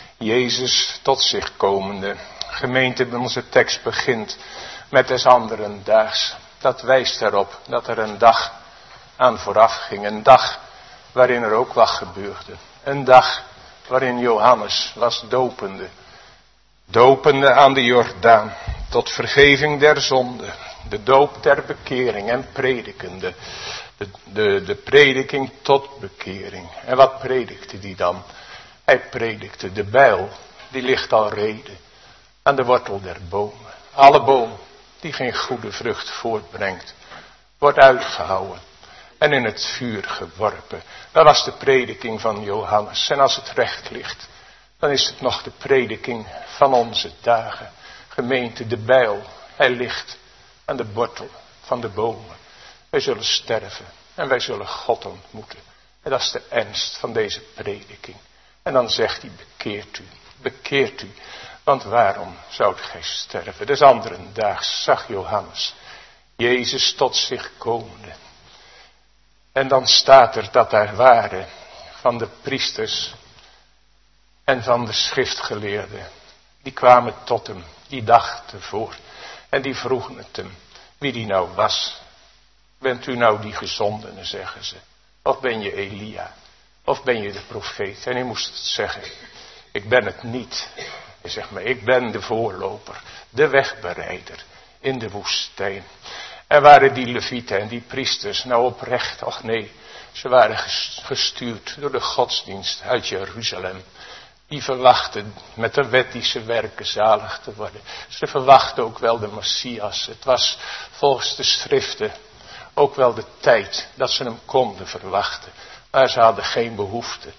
Jezus tot zich komende. Gemeente, onze tekst begint met des anderen daags. Dat wijst erop dat er een dag aan vooraf ging. Een dag waarin er ook wat gebeurde. Een dag waarin Johannes was dopende. Dopende aan de Jordaan tot vergeving der zonde. De doop ter bekering en predikende. De prediking tot bekering. En wat predikte die dan? Hij predikte de bijl, die ligt al reden aan de wortel der bomen. Alle boom die geen goede vrucht voortbrengt, wordt uitgehouwen en in het vuur geworpen. Dat was de prediking van Johannes. En als het recht ligt, dan is het nog de prediking van onze dagen. Gemeente, de bijl, hij ligt aan de wortel van de bomen. Wij zullen sterven en wij zullen God ontmoeten. En dat is de ernst van deze prediking. En dan zegt hij, bekeert u, Want waarom zoudt gij sterven? Des anderen daags zag Johannes Jezus tot zich komende. En dan staat er dat daar waren van de priesters en van de schriftgeleerden. Die kwamen tot hem die dag tevoren. En die vroegen het hem wie die nou was. Bent u nou die gezondene, zeggen ze. Of ben je Elia? Of ben je de profeet? En hij moest het zeggen. Ik ben het niet. Hij zegt maar, ik ben de voorloper. De wegbereider in de woestijn. En waren die levieten en die priesters nou oprecht? Och nee, ze waren gestuurd door de godsdienst uit Jeruzalem. Die verwachten met de wettische werken zalig te worden. Ze verwachten ook wel de Messias. Het was volgens de schriften ook wel de tijd dat ze hem konden verwachten. Maar ze hadden geen behoefte.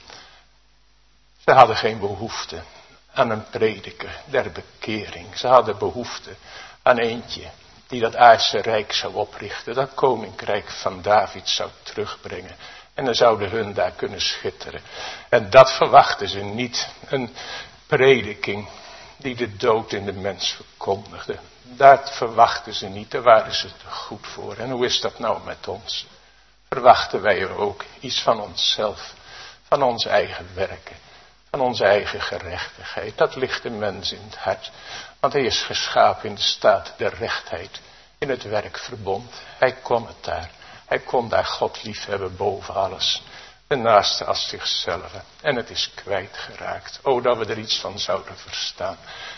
Ze hadden geen behoefte aan een prediker der bekering. Ze hadden behoefte aan eentje die dat aardse rijk zou oprichten. Dat koninkrijk van David zou terugbrengen. En dan zouden hun daar kunnen schitteren. En dat verwachten ze niet. Een prediking die de dood in de mens verkondigde. Dat verwachten ze niet. Daar waren ze te goed voor. En hoe is dat nou met ons? Verwachten wij er ook iets van onszelf. Van onze eigen werken. Van onze eigen gerechtigheid. Dat ligt de mens in het hart. Want hij is geschapen in de staat der rechtheid. In het werkverbond. Hij kon het daar. Hij kon daar God liefhebben boven alles. De naaste als zichzelf. En het is kwijtgeraakt. O, dat we er iets van zouden verstaan.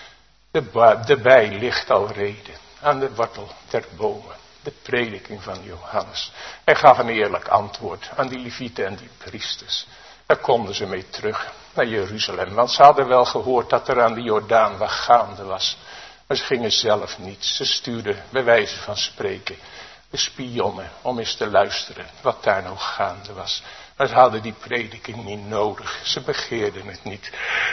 De bij ligt al reden. Aan de wortel der bomen. De prediking van Johannes. Hij gaf een eerlijk antwoord aan die levieten en die priesters. Daar konden ze mee terug naar Jeruzalem. Want ze hadden wel gehoord dat er aan de Jordaan wat gaande was. Maar ze gingen zelf niet. Ze stuurden bij wijze van spreken de spionnen om eens te luisteren wat daar nou gaande was. Maar ze hadden die prediking niet nodig. Ze begeerden het niet.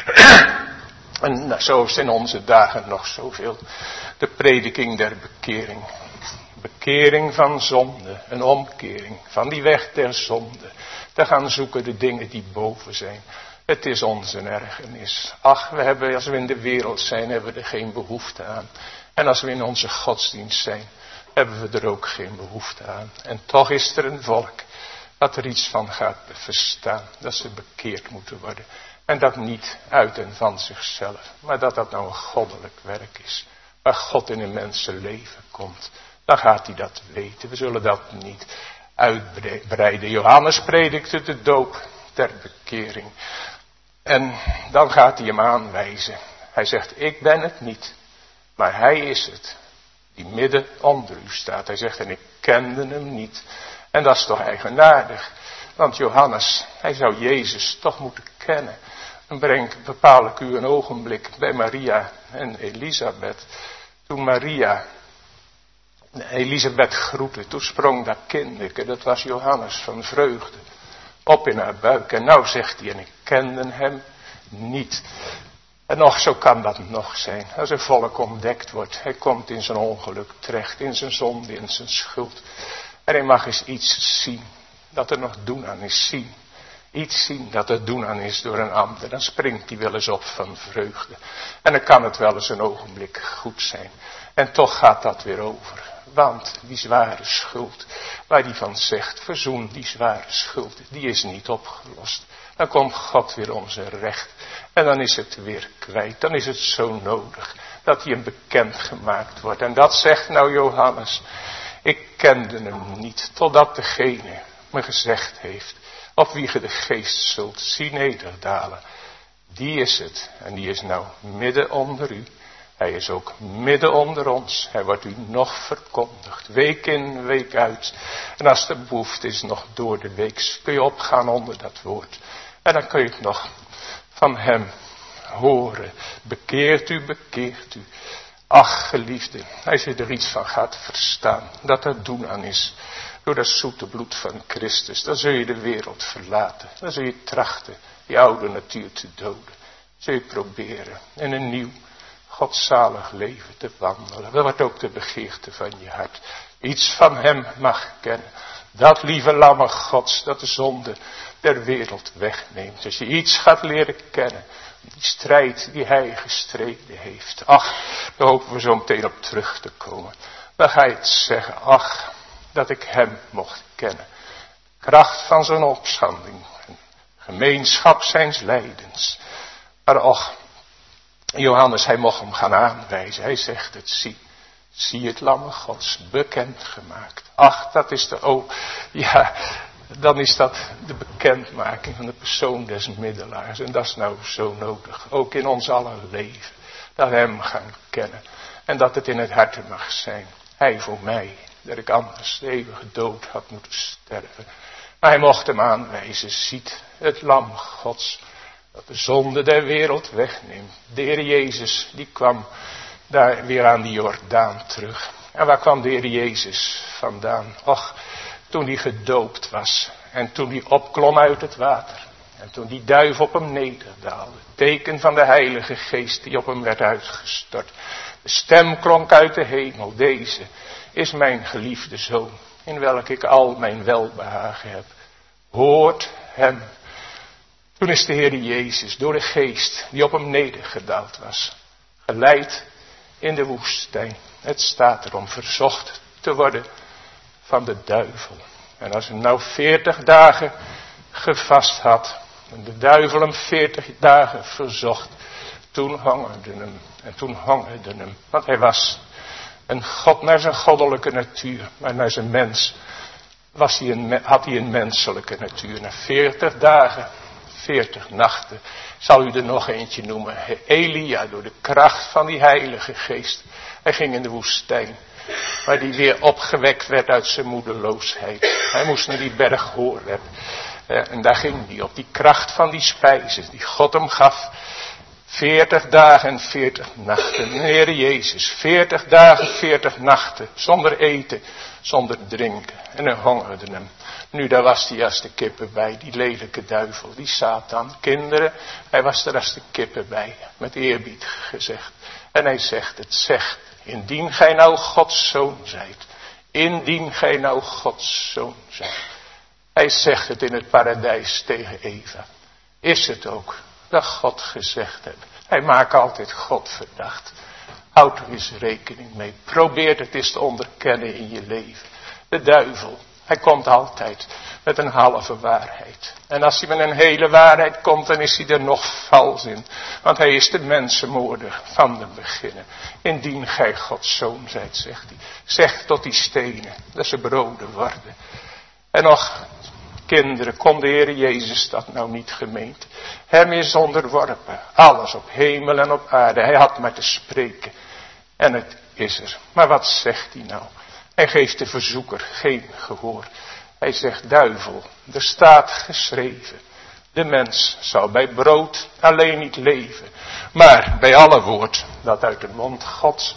En zo is in onze dagen nog zoveel. De prediking der bekering. Bekering van zonde. Een omkering van die weg der zonde. Te gaan zoeken de dingen die boven zijn. Het is onze ergernis. Ach, als we in de wereld zijn, hebben we er geen behoefte aan. En als we in onze godsdienst zijn, hebben we er ook geen behoefte aan. En toch is er een volk dat er iets van gaat verstaan. Dat ze bekeerd moeten worden. En dat niet uit en van zichzelf. Maar dat dat nou een goddelijk werk is. Waar God in een mensenleven komt. Dan gaat hij dat weten. We zullen dat niet uitbreiden. Johannes predikte de doop ter bekering. En dan gaat hij hem aanwijzen. Hij zegt, ik ben het niet. Maar hij is het. Die midden onder u staat. Hij zegt, en ik kende hem niet. En dat is toch eigenaardig. Want Johannes, hij zou Jezus toch moeten kennen. Dan bepaal ik u een ogenblik bij Maria en Elisabeth. Toen Elisabeth groette, toen sprong dat kindje, dat was Johannes van vreugde, op in haar buik. En nou zegt hij, en ik kende hem niet. En nog, zo kan dat nog zijn. Als een volk ontdekt wordt, hij komt in zijn ongeluk terecht, in zijn zonde, in zijn schuld. En hij mag eens iets zien, dat er nog doen aan is, zien. Iets zien dat er doen aan is door een ander. Dan springt hij wel eens op van vreugde. En dan kan het wel eens een ogenblik goed zijn. En toch gaat dat weer over. Want die zware schuld, waar hij van zegt, verzoen die zware schuld, die is niet opgelost. Dan komt God weer om zijn recht. En dan is het weer kwijt. Dan is het zo nodig dat hij hem bekend gemaakt wordt. En dat zegt nou Johannes. Ik kende hem niet, totdat degene me gezegd heeft, op wie ge de geest zult zien nederdalen. Die is het. En die is nou midden onder u. Hij is ook midden onder ons. Hij wordt u nog verkondigd. Week in, week uit. En als de behoefte is nog door de week, kun je opgaan onder dat woord. En dan kun je het nog van hem horen. Bekeert u, bekeert u. Ach, geliefde, als je er iets van gaat verstaan, dat er doen aan is. Door dat zoete bloed van Christus, dan zul je de wereld verlaten. Dan zul je trachten die oude natuur te doden. Zul je proberen in een nieuw, godzalig leven te wandelen. Dat wordt ook de begeerte van je hart. Iets van hem mag kennen. Dat lieve lamme Gods, dat de zonde der wereld wegneemt. Als je iets gaat leren kennen Die strijd die hij gestreden heeft. Ach, daar hopen we zo meteen op terug te komen. Dan ga je het zeggen, ach, dat ik hem mocht kennen. Kracht van zijn opstanding. Gemeenschap zijns lijdens. Maar och, Johannes, hij mocht hem gaan aanwijzen. Hij zegt het, zie het lammen Gods, bekend gemaakt. Ach, dat is dan is dat de bekendmaking van de persoon des middelaars. En dat is nou zo nodig, ook in ons aller leven. Dat we hem gaan kennen. En dat het in het hart mag zijn. Hij voor mij, dat ik anders de eeuwige dood had moeten sterven. Maar hij mocht hem aanwijzen, ziet het lam Gods, dat de zonde der wereld wegneemt. De Heer Jezus, die kwam daar weer aan die Jordaan terug. En waar kwam de Heer Jezus vandaan? Och, toen hij gedoopt was. En toen hij opklom uit het water. En toen die duif op hem nederdaalde. Teken van de Heilige Geest die op hem werd uitgestort. De stem klonk uit de hemel. Deze is mijn geliefde Zoon, in welke ik al mijn welbehagen heb. Hoort hem. Toen is de Heer Jezus door de Geest die op hem nedergedaald was, geleid in de woestijn. Het staat erom verzocht te worden van de duivel. En als hij nou 40 dagen gevast had, en de duivel hem 40 dagen verzocht, toen hongerde hem. En toen hongerde hem. Want hij was een God naar zijn goddelijke natuur, maar naar zijn mens had hij een menselijke natuur. Na 40 dagen, 40 nachten, zal u er nog eentje noemen. Elia, door de kracht van die Heilige Geest. Hij ging in de woestijn, waar hij weer opgewekt werd uit zijn moedeloosheid. Hij moest naar die berg Horeb. En daar ging hij op die kracht van die spijzen die God hem gaf. 40 dagen en 40 nachten. Heer Jezus, 40 dagen, 40 nachten. Zonder eten, zonder drinken. En hij hongerde hem. Nu, daar was hij als de kippen bij. Die lelijke duivel, die Satan. Kinderen, hij was er als de kippen bij. Met eerbied gezegd. En hij zegt het, zegt. Indien gij nou Gods zoon zijt. Indien gij nou Gods zoon zijt. Hij zegt het in het paradijs tegen Eva. Is het ook dat God gezegd heeft. Hij maakt altijd God verdacht. Houd er eens rekening mee. Probeer het eens te onderkennen in je leven. De duivel, hij komt altijd met een halve waarheid. En als hij met een hele waarheid komt, dan is hij er nog vals in. Want hij is de mensenmoorder van de beginnen. Indien gij Gods zoon zijt, zegt hij. Zeg tot die stenen, dat ze broden worden. En nog, kinderen, kon de Heer Jezus dat nou niet gemeend? Hem is onderworpen, alles op hemel en op aarde. Hij had maar te spreken. En het is er. Maar wat zegt hij nou? Hij geeft de verzoeker geen gehoor. Hij zegt, duivel, er staat geschreven. De mens zal bij brood alleen niet leven. Maar bij alle woord dat uit de mond Gods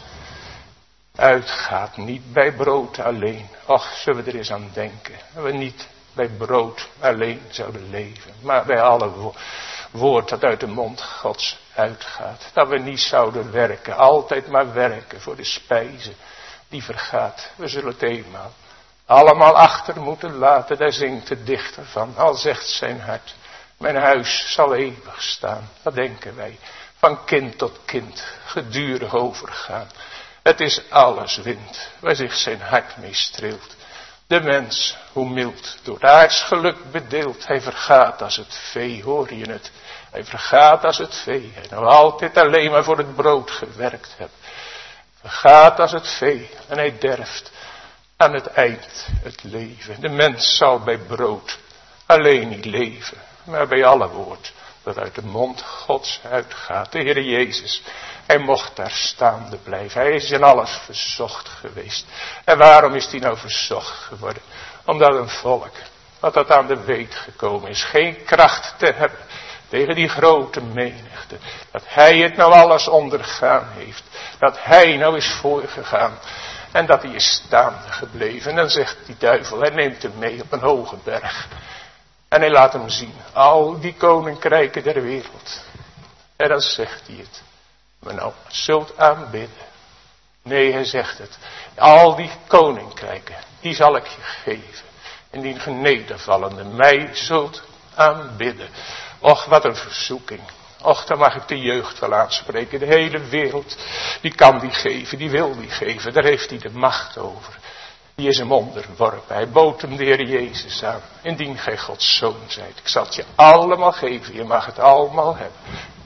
uitgaat. Niet bij brood alleen. Och, zullen we er eens aan denken. Dat we niet bij brood alleen zouden leven. Maar bij alle woord dat uit de mond Gods uitgaat. Dat we niet zouden werken. Altijd maar werken voor de spijze die vergaat. We zullen het eenmaal allemaal achter moeten laten. Daar zingt de dichter van. Al zegt zijn hart. Mijn huis zal eeuwig staan. Dat denken wij. Van kind tot kind. Gedurig overgaan. Het is alles wind. Waar zich zijn hart mee streelt. De mens, hoe mild, door het aards geluk bedeeld. Hij vergaat als het vee, hoor je het? Hij vergaat als het vee. Hij nou altijd alleen maar voor het brood gewerkt hebt. Vergaat als het vee. En hij derft aan het eind het leven. De mens zal bij brood alleen niet leven. Maar bij alle woord dat uit de mond Gods uitgaat. De Heer Jezus, hij mocht daar staande blijven. Hij is in alles verzocht geweest. En waarom is hij nou verzocht geworden? Omdat een volk, wat dat aan de weet gekomen is, geen kracht te hebben tegen die grote menigte. Dat hij het nou alles ondergaan heeft. Dat hij nou is voorgegaan. En dat hij is staande gebleven. En dan zegt die duivel, hij neemt hem mee op een hoge berg. En hij laat hem zien, al die koninkrijken der wereld. En dan zegt hij het. Maar nou, zult aanbidden. Nee, hij zegt het. Al die koninkrijken, die zal ik je geven. En die genedervallende mij zult aanbidden. Och, wat een verzoeking. Och, dan mag ik de jeugd wel aanspreken. De hele wereld, die kan die geven, die wil die geven. Daar heeft hij de macht over. Die is hem onderworpen. Hij bood hem de Heer Jezus aan. Indien gij Gods zoon zijt. Ik zal het je allemaal geven. Je mag het allemaal hebben.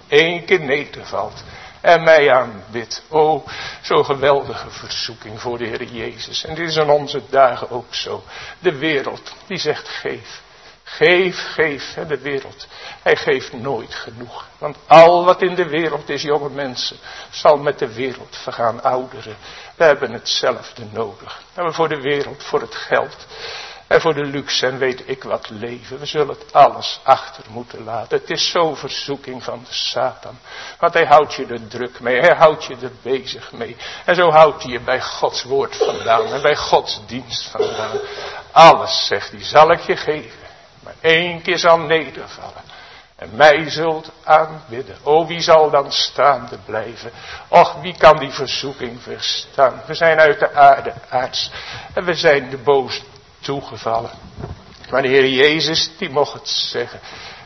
1 keer nedervalt. En mij aanbidt. O, zo'n geweldige verzoeking voor de Heer Jezus. En dit is in onze dagen ook zo. De wereld, die zegt geef. Geef, geef, hè, de wereld. Hij geeft nooit genoeg. Want al wat in de wereld is, jonge mensen, zal met de wereld vergaan. Ouderen, we hebben hetzelfde nodig. En we voor de wereld, voor het geld en voor de luxe en weet ik wat leven. We zullen het alles achter moeten laten. Het is zo'n verzoeking van de Satan. Want hij houdt je er druk mee. Hij houdt je er bezig mee. En zo houdt hij je bij Gods woord vandaan. En bij Gods dienst vandaan. Alles, zegt hij, zal ik je geven. Maar 1 keer zal nedervallen. En mij zult aanbidden. O, wie zal dan staande blijven? Och, wie kan die verzoeking verstaan? We zijn uit de aarde aards. En we zijn de boze toegevallen. Maar de Heer Jezus, die mocht het zeggen.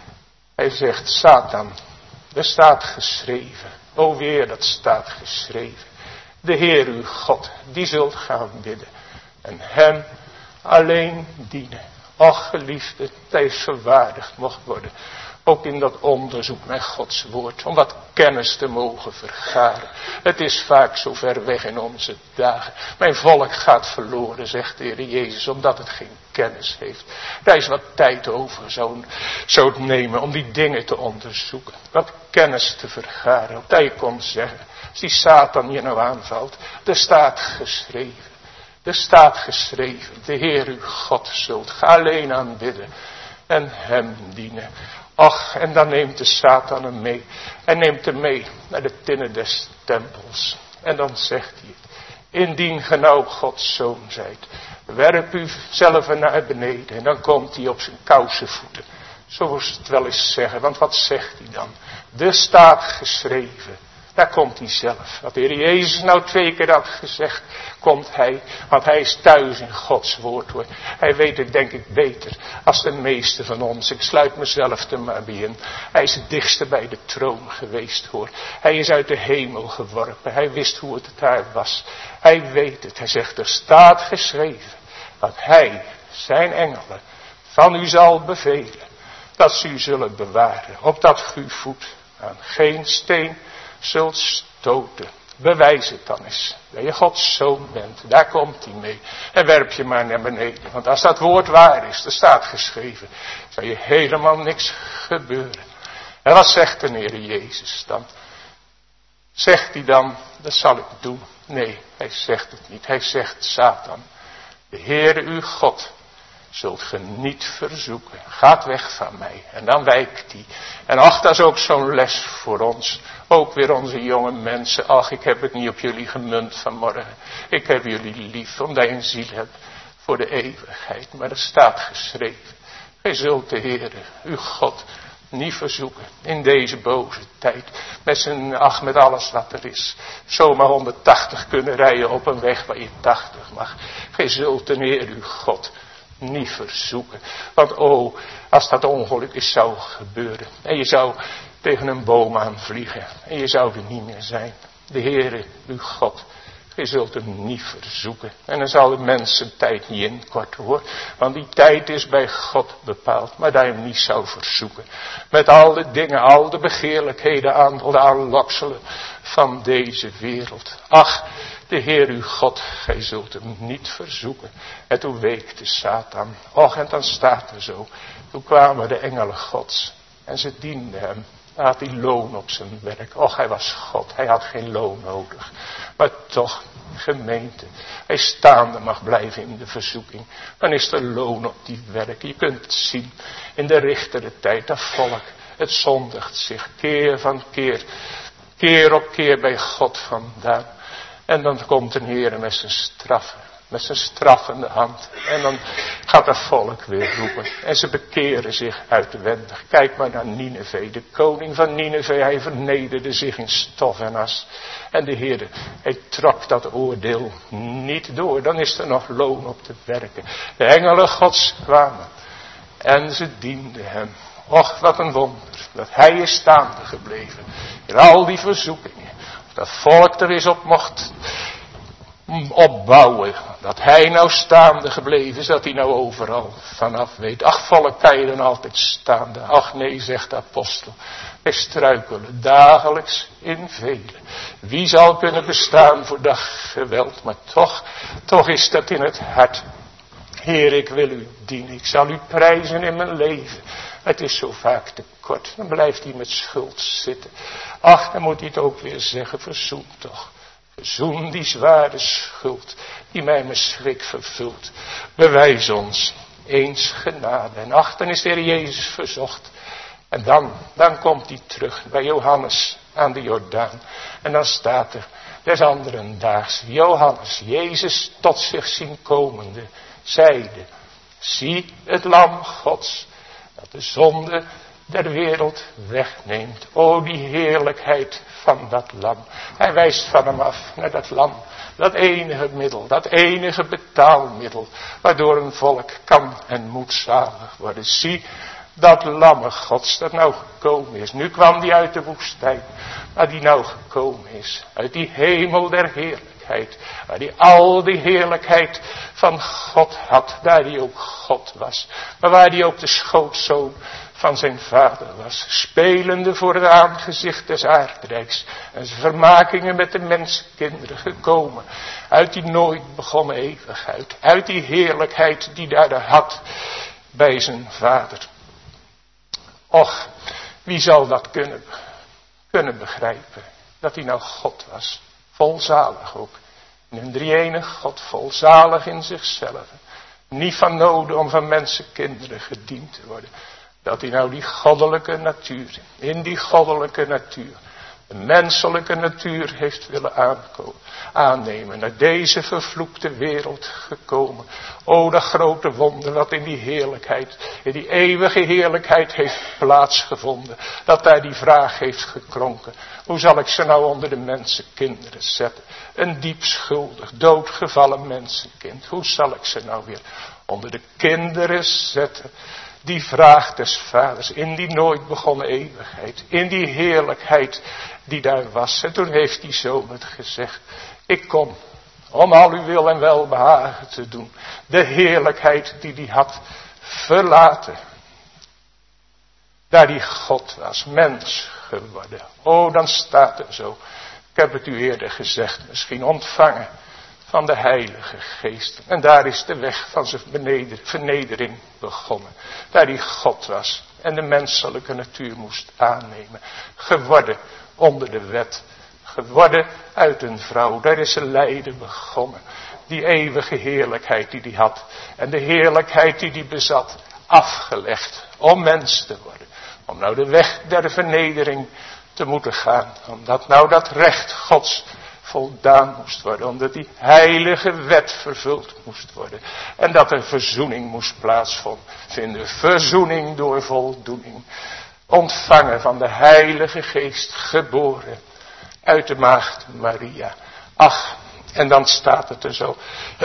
Hij zegt, Satan, er staat geschreven. O, weer dat staat geschreven. De Heer uw God, die zult gaan bidden. En hem alleen dienen. Och, geliefde, dat hij verwaardigd mocht worden. Ook in dat onderzoek naar Gods woord. Om wat kennis te mogen vergaren. Het is vaak zo ver weg in onze dagen. Mijn volk gaat verloren, zegt de Heer Jezus. Omdat het geen kennis heeft. Daar is wat tijd over zo nemen. Om die dingen te onderzoeken. Wat kennis te vergaren. Opdat je kon zeggen. Als die Satan je nou aanvalt. Er staat geschreven. Er staat geschreven. De Heer uw God zult ga alleen aanbidden. En hem dienen. Och, en dan neemt de Satan hem mee. Hij neemt hem mee naar de tinnen des tempels. En dan zegt hij het. Indien ge nou Gods zoon zijt. Werp u zelf naar beneden. En dan komt hij op zijn kousenvoeten. Zo moest het wel eens zeggen. Want wat zegt hij dan? Er staat geschreven. Daar komt hij zelf. Wat de Heer Jezus nou 2 keer had gezegd, komt hij. Want hij is thuis in Gods woord hoor. Hij weet het denk ik beter als de meeste van ons. Ik sluit mezelf er maar bij in. Hij is het dichtste bij de troon geweest hoor. Hij is uit de hemel geworpen. Hij wist hoe het daar was. Hij weet het. Hij zegt er staat geschreven. Dat hij zijn engelen van u zal bevelen. Dat ze u zullen bewaren. Opdat uw voet aan geen steen zult stoten. Bewijs het dan eens. Dat je Gods zoon bent. Daar komt hij mee. En werp je maar naar beneden. Want als dat woord waar is. Er staat geschreven. Zal je helemaal niks gebeuren. En wat zegt de Heer Jezus dan? Zegt hij dan. Dat zal ik doen. Nee. Hij zegt het niet. Hij zegt Satan. De Heere uw God. Zult ge niet verzoeken. Gaat weg van mij. En dan wijkt hij. En ach, dat is ook zo'n les voor ons. Ook weer onze jonge mensen. Ach, ik heb het niet op jullie gemunt vanmorgen. Ik heb jullie lief. Omdat je een ziel hebt. Voor de eeuwigheid. Maar er staat geschreven. Gij zult de Heere, uw God, niet verzoeken. In deze boze tijd. Met alles wat er is. Zomaar 180 kunnen rijden op een weg waar je 80 mag. Gij zult de Heer, uw God, niet verzoeken. Want als dat ongeluk eens zou gebeuren. En je zou tegen een boom aanvliegen. En je zou er niet meer zijn. De Heere, uw God. Je zult hem niet verzoeken. En dan zal de mensen tijd niet inkorten hoor. Want die tijd is bij God bepaald. Maar dat je hem niet zou verzoeken. Met al de dingen, al de begeerlijkheden, al de aanlokselen van deze wereld. Ach, de Heer uw God, gij zult hem niet verzoeken. En toen week de Satan. Och, en dan staat er zo. Toen kwamen de engelen Gods. En ze dienden hem. Hij had die loon op zijn werk. Och, hij was God. Hij had geen loon nodig. Maar toch, gemeente. Hij staande mag blijven in de verzoeking. Dan is er loon op die werk. Je kunt het zien. In de richtere tijd. Dat volk. Het zondigt zich. Keer van keer. Keer op keer bij God vandaan. En dan komt een Heer met zijn straffen. Met zijn straffende hand. En dan gaat het volk weer roepen. En ze bekeren zich uitwendig. Kijk maar naar Nineve. De koning van Nineve. Hij vernederde zich in stof en as. En de Heer, hij trok dat oordeel niet door. Dan is er nog loon op te werken. De engelen Gods kwamen. En ze dienden hem. Och, wat een wonder, dat hij is staande gebleven. In al die verzoekingen. Dat volk er is op mocht opbouwen. Dat hij nou staande gebleven is, dat hij nou overal vanaf weet. Ach, volk, kan je dan altijd staande? Ach nee, zegt de apostel. Wij struikelen dagelijks in velen. Wie zal kunnen bestaan voor dat geweld? Maar toch is dat in het hart. Heer, ik wil u dienen. Ik zal u prijzen in mijn leven. Het is zo vaak te kort. Dan blijft hij met schuld zitten. Ach, dan moet hij het ook weer zeggen. Verzoen toch. Verzoen die zware schuld. Die mij met schrik vervult. Bewijs ons eens genade. En ach, dan is de Heer Jezus verzocht. En dan komt hij terug bij Johannes aan de Jordaan. En dan staat er des anderen daags. Johannes, Jezus tot zich zien komende, zeide: zie het lam Gods, dat de zonde der wereld wegneemt. O, die heerlijkheid van dat lam. Hij wijst van hem af naar dat lam. Dat enige middel, dat enige betaalmiddel, waardoor een volk kan en moet zalig worden. Zie dat lamme Gods dat nou gekomen is. Nu kwam die uit de woestijn, maar die nou gekomen is uit die hemel der heerlijkheid, waar die al die heerlijkheid van God had, daar die ook God was, maar waar die ook de schootzoon van zijn vader was, spelende voor het aangezicht des aardrijks en zijn vermakingen met de mensenkinderen gekomen uit die nooit begonnen eeuwigheid, uit die heerlijkheid die daar had bij zijn vader. Och, wie zal dat kunnen begrijpen? Dat hij nou God was. Volzalig ook. Een drie-enig God, volzalig in zichzelf. Niet van noden om van mensenkinderen gediend te worden. Dat hij nou die goddelijke natuur, in die goddelijke natuur, de menselijke natuur heeft willen aannemen. Naar deze vervloekte wereld gekomen. O, dat grote wonder wat in die heerlijkheid, in die eeuwige heerlijkheid heeft plaatsgevonden. Dat daar die vraag heeft geklonken. Hoe zal ik ze nou onder de mensenkinderen zetten? Een diep schuldig, doodgevallen mensenkind. Hoe zal ik ze nou weer onder de kinderen zetten? Die vraag des vaders in die nooit begonnen eeuwigheid. In die heerlijkheid die daar was. En toen heeft die zoon het gezegd. Ik kom om al uw wil en welbehagen te doen. De heerlijkheid die hij had verlaten. Daar die God was, mens geworden. O, dan staat er zo. Ik heb het u eerder gezegd, misschien ontvangen van de Heilige Geest. En daar is de weg van zijn vernedering begonnen. Daar die God was en de menselijke natuur moest aannemen. Geworden onder de wet. Geworden uit een vrouw. Daar is zijn lijden begonnen. Die eeuwige heerlijkheid die hij had. En de heerlijkheid die hij bezat. Afgelegd om mens te worden. Om nou de weg der vernedering te moeten gaan. Omdat nou dat recht Gods voldaan moest worden. Omdat die heilige wet vervuld moest worden. En dat er verzoening moest plaatsvinden. Verzoening door voldoening. Ontvangen van de Heilige Geest. Geboren uit de maagd Maria. Ach, en dan staat het er zo.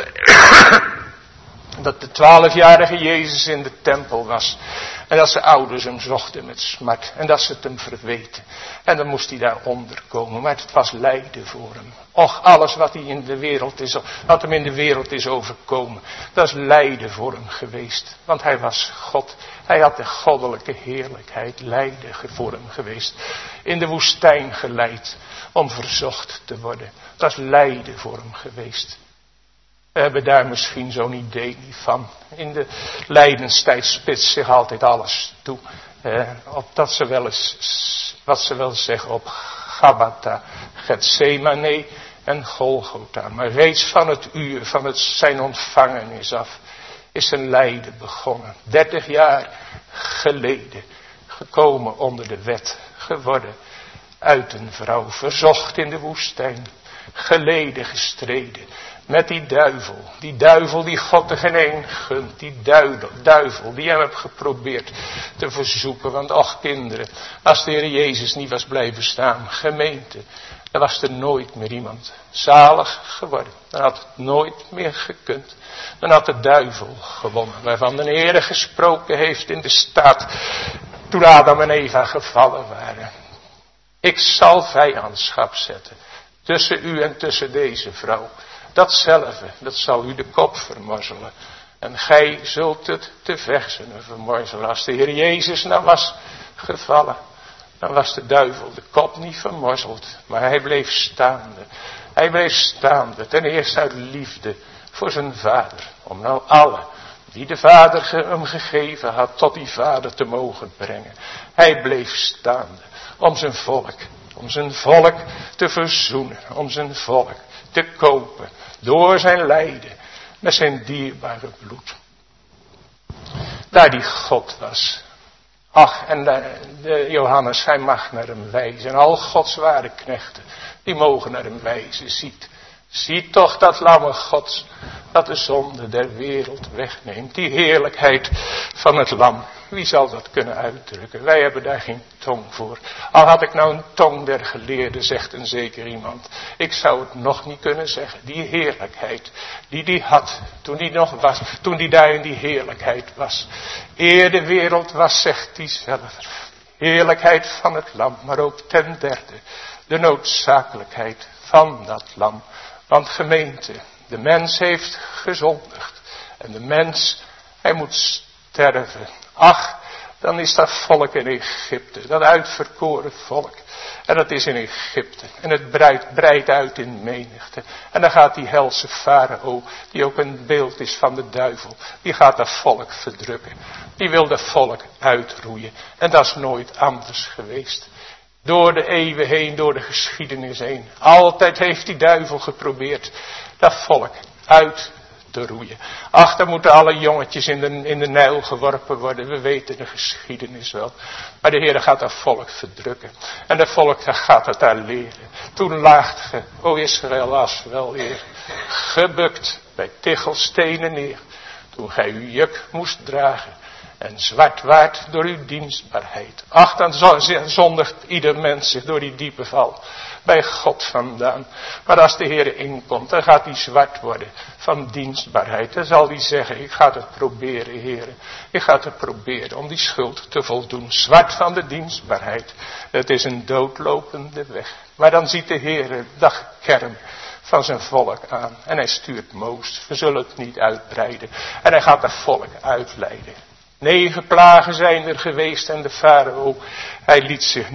Dat de 12-jarige Jezus in de tempel was. En dat zijn ouders hem zochten met smart. En dat ze het hem verweten. En dan moest hij daaronder komen. Maar het was lijden voor hem. Och, alles wat hem in de wereld is overkomen. Dat is lijden voor hem geweest. Want hij was God. Hij had de goddelijke heerlijkheid. Lijden voor hem geweest. In de woestijn geleid. Om verzocht te worden. Dat is lijden voor hem geweest. We hebben daar misschien zo'n idee niet van. In de lijdenstijd spitst zich altijd alles toe. Opdat ze wel eens, wat ze wel zeggen op Gabbatha, Gethsemane en Golgotha. Maar reeds van het uur van zijn ontvangenis af is zijn lijden begonnen. 30 jaar geleden gekomen onder de wet, geworden uit een vrouw, verzocht in de woestijn, geleden, gestreden. Met die duivel die God er geen een gunt, die duivel die hem heeft geprobeerd te verzoeken. Want ach kinderen, als de Heer Jezus niet was blijven staan, gemeente, dan was er nooit meer iemand zalig geworden. Dan had het nooit meer gekund. Dan had de duivel gewonnen, waarvan de Heer gesproken heeft in de staat Toen Adam en Eva gevallen waren. Ik zal vijandschap zetten. Tussen u en tussen deze vrouw. Datzelfde, dat zal u de kop vermorzelen. En gij zult het te versenen vermorzelen. Als de Heer Jezus nou was gevallen, dan was de duivel de kop niet vermorzeld. Maar hij bleef staande. Hij bleef staande, ten eerste uit liefde voor zijn vader. Om nou alle die de vader hem gegeven had, tot die vader te mogen brengen. Hij bleef staande om zijn volk te verzoenen. Om zijn volk te kopen door zijn lijden met zijn dierbare bloed. Daar die God was. Ach, en de Johannes, hij mag naar hem wijzen. En al Gods ware knechten, die mogen naar hem wijzen. Ziet toch dat lamme Gods, dat de zonde der wereld wegneemt. Die heerlijkheid van het lam. Wie zal dat kunnen uitdrukken? Wij hebben daar geen tong voor. Al had ik nou een tong der geleerden, zegt een zeker iemand. Ik zou het nog niet kunnen zeggen. Die heerlijkheid die had, toen die nog was, toen die daar in die heerlijkheid was. Eer de wereld was, zegt hij zelf. Heerlijkheid van het lam, maar ook ten derde de noodzakelijkheid van dat lam. Want gemeente, de mens heeft gezondigd. En de mens, hij moet sterven. Ach, dan is dat volk in Egypte, dat uitverkoren volk. En dat is in Egypte. En het breidt uit in menigte. En dan gaat die helse farao, die ook een beeld is van de duivel, die gaat dat volk verdrukken. Die wil dat volk uitroeien. En dat is nooit anders geweest. Door de eeuwen heen, door de geschiedenis heen. Altijd heeft die duivel geprobeerd dat volk uit te roeien. Ach, dan moeten alle jongetjes in de Nijl geworpen worden. We weten de geschiedenis wel. Maar de Heer gaat dat volk verdrukken. En dat volk gaat het daar leren. Toen laagt ge, o Israël, als wel eer, gebukt bij tichelstenen neer. Toen gij uw juk moest dragen. En zwart waard door uw dienstbaarheid. Ach, dan zondigt ieder mens zich door die diepe val bij God vandaan. Maar als de Heer inkomt, dan gaat hij zwart worden van dienstbaarheid. Dan zal hij zeggen, ik ga het proberen, Heer. Ik ga het proberen om die schuld te voldoen. Zwart van de dienstbaarheid. Het is een doodlopende weg. Maar dan ziet de Heer dat kern van zijn volk aan. En hij stuurt Mozes. We zullen het niet uitbreiden. En hij gaat dat volk uitleiden. 9 plagen zijn er geweest en de farao, hij liet zich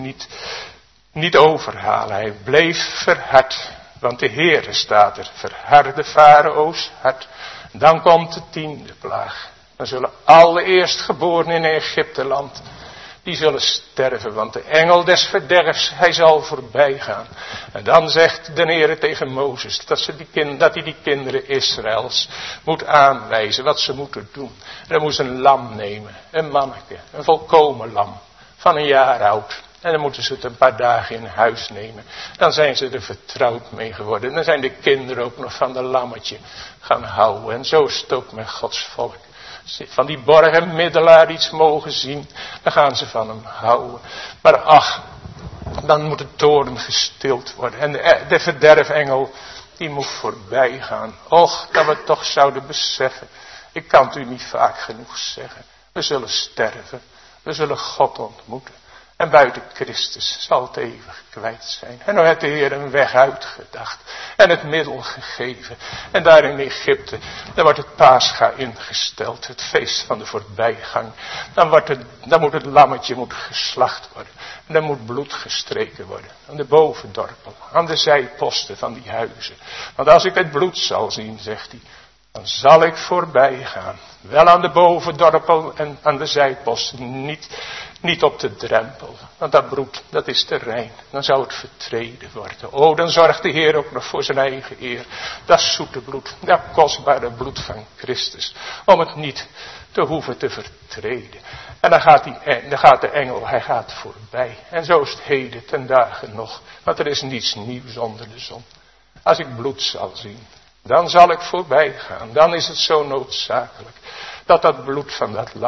niet overhalen. Hij bleef verhard. Want de Heere staat er, verharde farao's hart. Dan komt de 10e plaag. Dan zullen alle eerstgeborenen in Egypteland, die zullen sterven. Want de engel des verderfs, hij zal voorbij gaan. En dan zegt de Heere tegen Mozes, dat hij die kinderen Israëls moet aanwijzen wat ze moeten doen. En dan moet ze een lam nemen, een manneke, een volkomen lam, van 1 jaar oud. En dan moeten ze het een paar dagen in huis nemen. Dan zijn ze er vertrouwd mee geworden. Dan zijn de kinderen ook nog van de lammetje gaan houden. En zo is het ook met Gods volk. Van die borgenmiddelaar iets mogen zien, dan gaan ze van hem houden. Maar ach, dan moet de toorn gestild worden. En de verderfengel, die moet voorbij gaan. Och, dat we het toch zouden beseffen. Ik kan het u niet vaak genoeg zeggen. We zullen sterven. We zullen God ontmoeten. En buiten Christus zal het eeuwig kwijt zijn. En dan heeft de Heer een weg uitgedacht. En het middel gegeven. En daar in Egypte, dan wordt het Pascha ingesteld. Het feest van de voorbijgang. Dan moet het lammetje geslacht worden. En dan moet bloed gestreken worden. Aan de bovendorpel. Aan de zijposten van die huizen. Want als ik het bloed zal zien, zegt hij, dan zal ik voorbij gaan. Wel aan de bovendorpel en aan de zijposten. Niet op de drempel. Want dat bloed, dat is te rein. Dan zou het vertreden worden. Oh, dan zorgt de Heer ook nog voor zijn eigen eer. Dat zoete bloed. Dat kostbare bloed van Christus. Om het niet te hoeven te vertreden. En dan gaat de engel, hij gaat voorbij. En zo is het heden ten dagen nog. Want er is niets nieuws onder de zon. Als ik bloed zal zien, dan zal ik voorbij gaan. Dan is het zo noodzakelijk dat bloed van dat lam,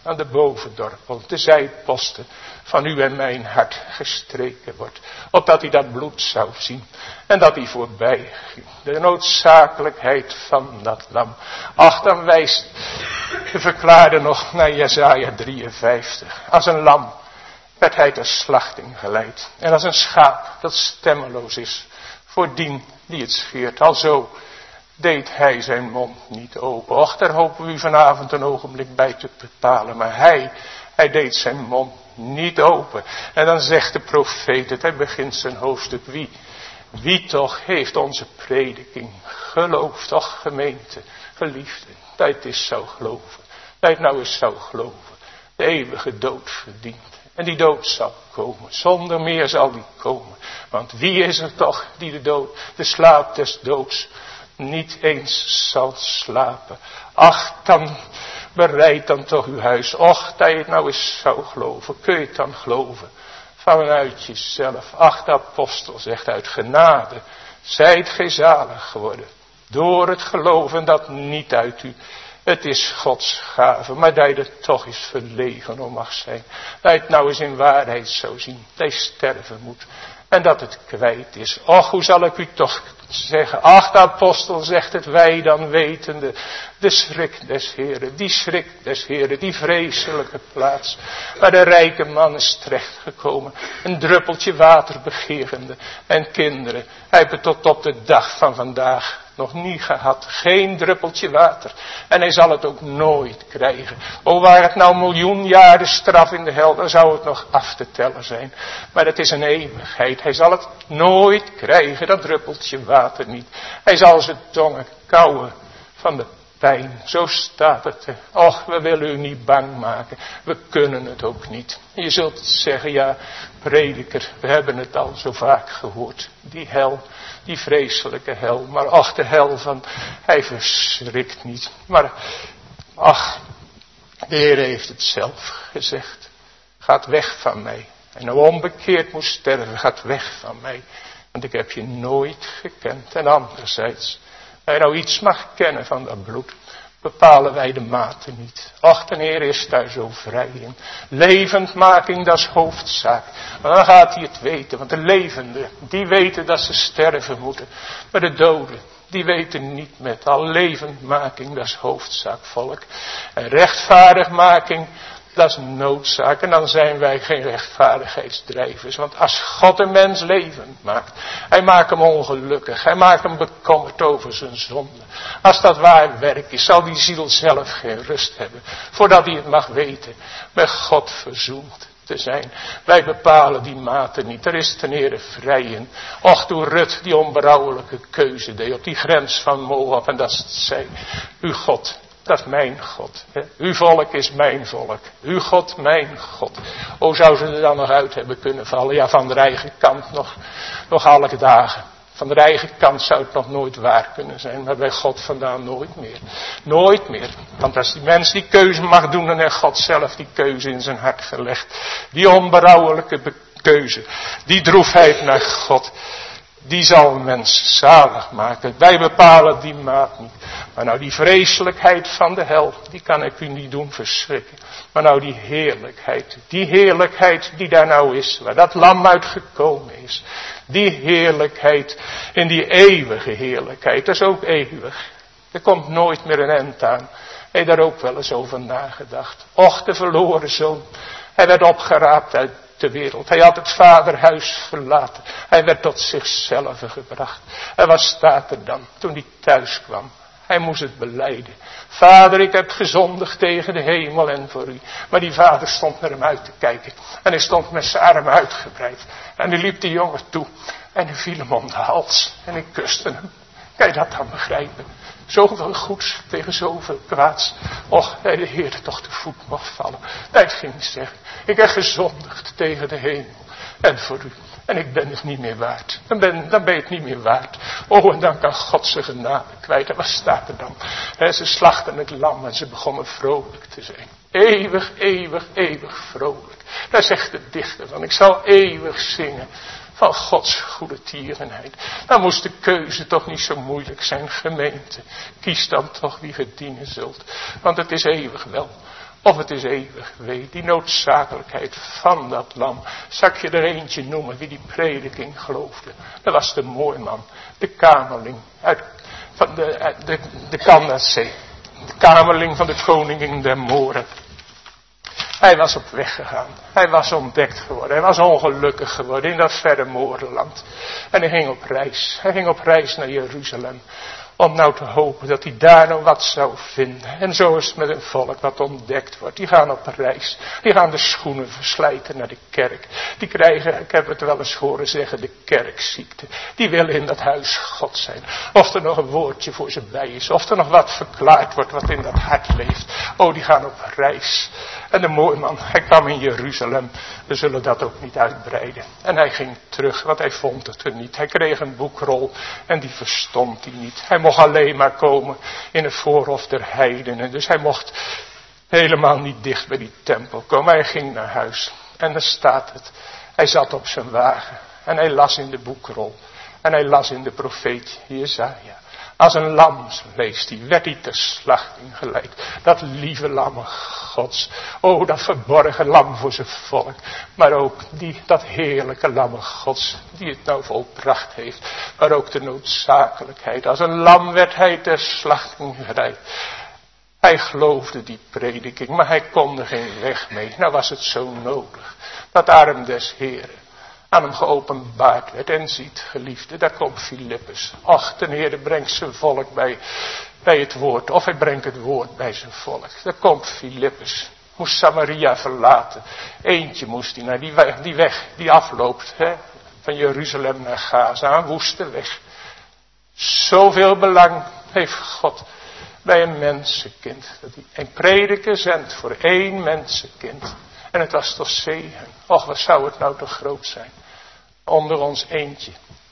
aan de bovendorpel, de zijposten van u en mijn hart gestreken wordt. Opdat hij dat bloed zou zien en dat hij voorbij ging. De noodzakelijkheid van dat lam. Ach, dan wijst de verklaarde nog naar Jesaja 53. Als een lam werd hij ter slachting geleid. En als een schaap dat stemmeloos is voor dien die het scheert. Alzo deed hij zijn mond niet open. Och, daar hopen we u vanavond een ogenblik bij te bepalen. Maar hij deed zijn mond niet open. En dan zegt de profeet het, hij begint zijn hoofdstuk. Wie toch heeft onze prediking geloofd, och gemeente, geliefde, dat het is zou geloven. Dat het nou eens zou geloven. De eeuwige dood verdient. En die dood zal komen. Zonder meer zal die komen. Want wie is er toch die de slaap des doods niet eens zal slapen. Ach, dan bereid dan toch uw huis. Och, dat je het nou eens zou geloven. Kun je het dan geloven? Vanuit jezelf. Ach, de apostel zegt uit genade. Zijt gij zalig geworden. Door het geloven dat niet uit u. Het is Gods gave, maar dat je er toch eens verlegen om mag zijn. Dat je het nou eens in waarheid zou zien. Dat je sterven moet. En dat het kwijt is. Och, hoe zal ik u toch zeggen. Ach, de apostel zegt het, wij dan wetende. De schrik des Heren. Die schrik des Heren. Die vreselijke plaats. Waar de rijke man is terechtgekomen. Een druppeltje water begerende. En kinderen. Hij heeft het tot op de dag van vandaag nog niet gehad. Geen druppeltje water. En hij zal het ook nooit krijgen. O, waar het nou 1.000.000 jaren straf in de hel, dan zou het nog af te tellen zijn. Maar het is een eeuwigheid. Hij zal het nooit krijgen, dat druppeltje water niet. Hij zal zijn tongen kauwen van de pijn. Zo staat het. Och, we willen u niet bang maken. We kunnen het ook niet. Je zult zeggen, ja, prediker, we hebben het al zo vaak gehoord. Die hel, die vreselijke hel. Maar ach, de hel van, hij verschrikt niet. Maar ach, de Heer heeft het zelf gezegd. Gaat weg van mij. En nou onbekeerd moest sterven, gaat weg van mij. Want ik heb je nooit gekend. En anderzijds, als je nou iets mag kennen van dat bloed, bepalen wij de mate niet. Ach, de Heer is daar zo vrij in. Levendmaking, dat is hoofdzaak. Maar dan gaat hij het weten. Want de levenden, die weten dat ze sterven moeten. Maar de doden, die weten niet met. Al levendmaking, dat is hoofdzaak, volk. En rechtvaardigmaking, dat is een noodzaak. En dan zijn wij geen rechtvaardigheidsdrijvers. Want als God een mens levend maakt. Hij maakt hem ongelukkig. Hij maakt hem bekommerd over zijn zonde. Als dat waar werk is. Zal die ziel zelf geen rust hebben. Voordat hij het mag weten. Met God verzoend te zijn. Wij bepalen die mate niet. Er is ten Heere vrij in. Och, toen Rut die onberouwelijke keuze deed. Op die grens van Moab. En dat zei. Uw God. Dat is mijn God. Hè? Uw volk is mijn volk. Uw God, mijn God. O, zou ze er dan nog uit hebben kunnen vallen? Ja, van de eigen kant nog alle dagen. Van de eigen kant zou het nog nooit waar kunnen zijn. Maar bij God vandaan nooit meer. Nooit meer. Want als die mens die keuze mag doen, dan heeft God zelf die keuze in zijn hart gelegd. Die onberouwelijke keuze. Die droefheid naar God. Die zal een mens zalig maken. Wij bepalen die maat niet. Maar nou die vreselijkheid van de hel, die kan ik u niet doen verschrikken. Maar nou die heerlijkheid die daar nou is, waar dat lam uitgekomen is. Die heerlijkheid, in die eeuwige heerlijkheid, dat is ook eeuwig. Er komt nooit meer een eind aan. Heb je daar ook wel eens over nagedacht? Och, de verloren zoon, hij werd opgeraapt uit de wereld. Hij had het vaderhuis verlaten. Hij werd tot zichzelf gebracht. En wat staat er dan toen hij thuis kwam? Hij moest het belijden. Vader, ik heb gezondigd tegen de hemel en voor u. Maar die vader stond naar hem uit te kijken. En hij stond met zijn armen uitgebreid. En hij liep die jongen toe. En hij viel hem om de hals. En hij kuste hem. Kan je dat dan begrijpen? Zoveel goeds tegen zoveel kwaads. Och, hij de Heer toch de voet mocht vallen. Hij ging zeggen, ik heb gezondigd tegen de hemel en voor u. En ik ben het niet meer waard. Dan ben je het niet meer waard. Oh, en dan kan God zijn genade kwijt. En wat staat er dan? Ze slachten het lam en ze begonnen vrolijk te zijn. Eeuwig, eeuwig, eeuwig vrolijk. Daar zegt de dichter van, ik zal eeuwig zingen van Gods goede tierenheid. Dan moest de keuze toch niet zo moeilijk zijn, gemeente. Kies dan toch wie ge dienen zult. Want het is eeuwig wel. of het is eeuwig wee. Die noodzakelijkheid van dat lam. Zal ik je er eentje noemen wie die prediking geloofde. Dat was de mooiman, de kamerling van de Kandasee. De kamerling van de koningin der Moren. Hij was op weg gegaan. Hij was ontdekt geworden. Hij was ongelukkig geworden in dat verre Moorland. En hij ging op reis. Hij ging op reis naar Jeruzalem. Om nou te hopen dat hij daar nou wat zou vinden. En zo is het met een volk wat ontdekt wordt. Die gaan op reis. Die gaan de schoenen verslijten naar de kerk. Die krijgen, ik heb het wel eens horen zeggen, de kerkziekte. Die willen in dat huis God zijn. Of er nog een woordje voor ze bij is. Of er nog wat verklaard wordt wat in dat hart leeft. Oh, die gaan op reis. En de mooiman, hij kwam in Jeruzalem. We zullen dat ook niet uitbreiden. En hij ging terug, want hij vond het er niet. Hij kreeg een boekrol en die verstond hij niet. Hij mocht alleen maar komen in het voorhof der heidenen. Dus hij mocht helemaal niet dicht bij die tempel komen. Hij ging naar huis. En daar staat het. Hij zat op zijn wagen. En hij las in de boekrol. En hij las in de profeet Jesaja. Als een lam leest hij, werd hij ter slachting geleid. Dat lieve lam Gods. Oh, dat verborgen lam voor zijn volk. Maar ook dat heerlijke lam Gods, die het nou volbracht heeft. Maar ook de noodzakelijkheid. Als een lam werd hij ter slachting geleid. Hij geloofde die prediking, maar hij kon er geen weg mee. Nou was het zo nodig. Dat arm des Heren aan hem geopenbaard werd. En ziet, geliefde, daar komt Filippus. Och, de Heer brengt zijn volk bij het woord. Of hij brengt het woord bij zijn volk. Daar komt Filippus. Moest Samaria verlaten. Eentje moest hij naar die weg die afloopt. Van Jeruzalem naar Gaza. Een woeste weg. Zoveel belang heeft God bij een mensenkind. Dat hij een prediker zendt voor één mensenkind. En het was toch zegen. Och, wat zou het nou toch groot zijn. Onder ons eentje.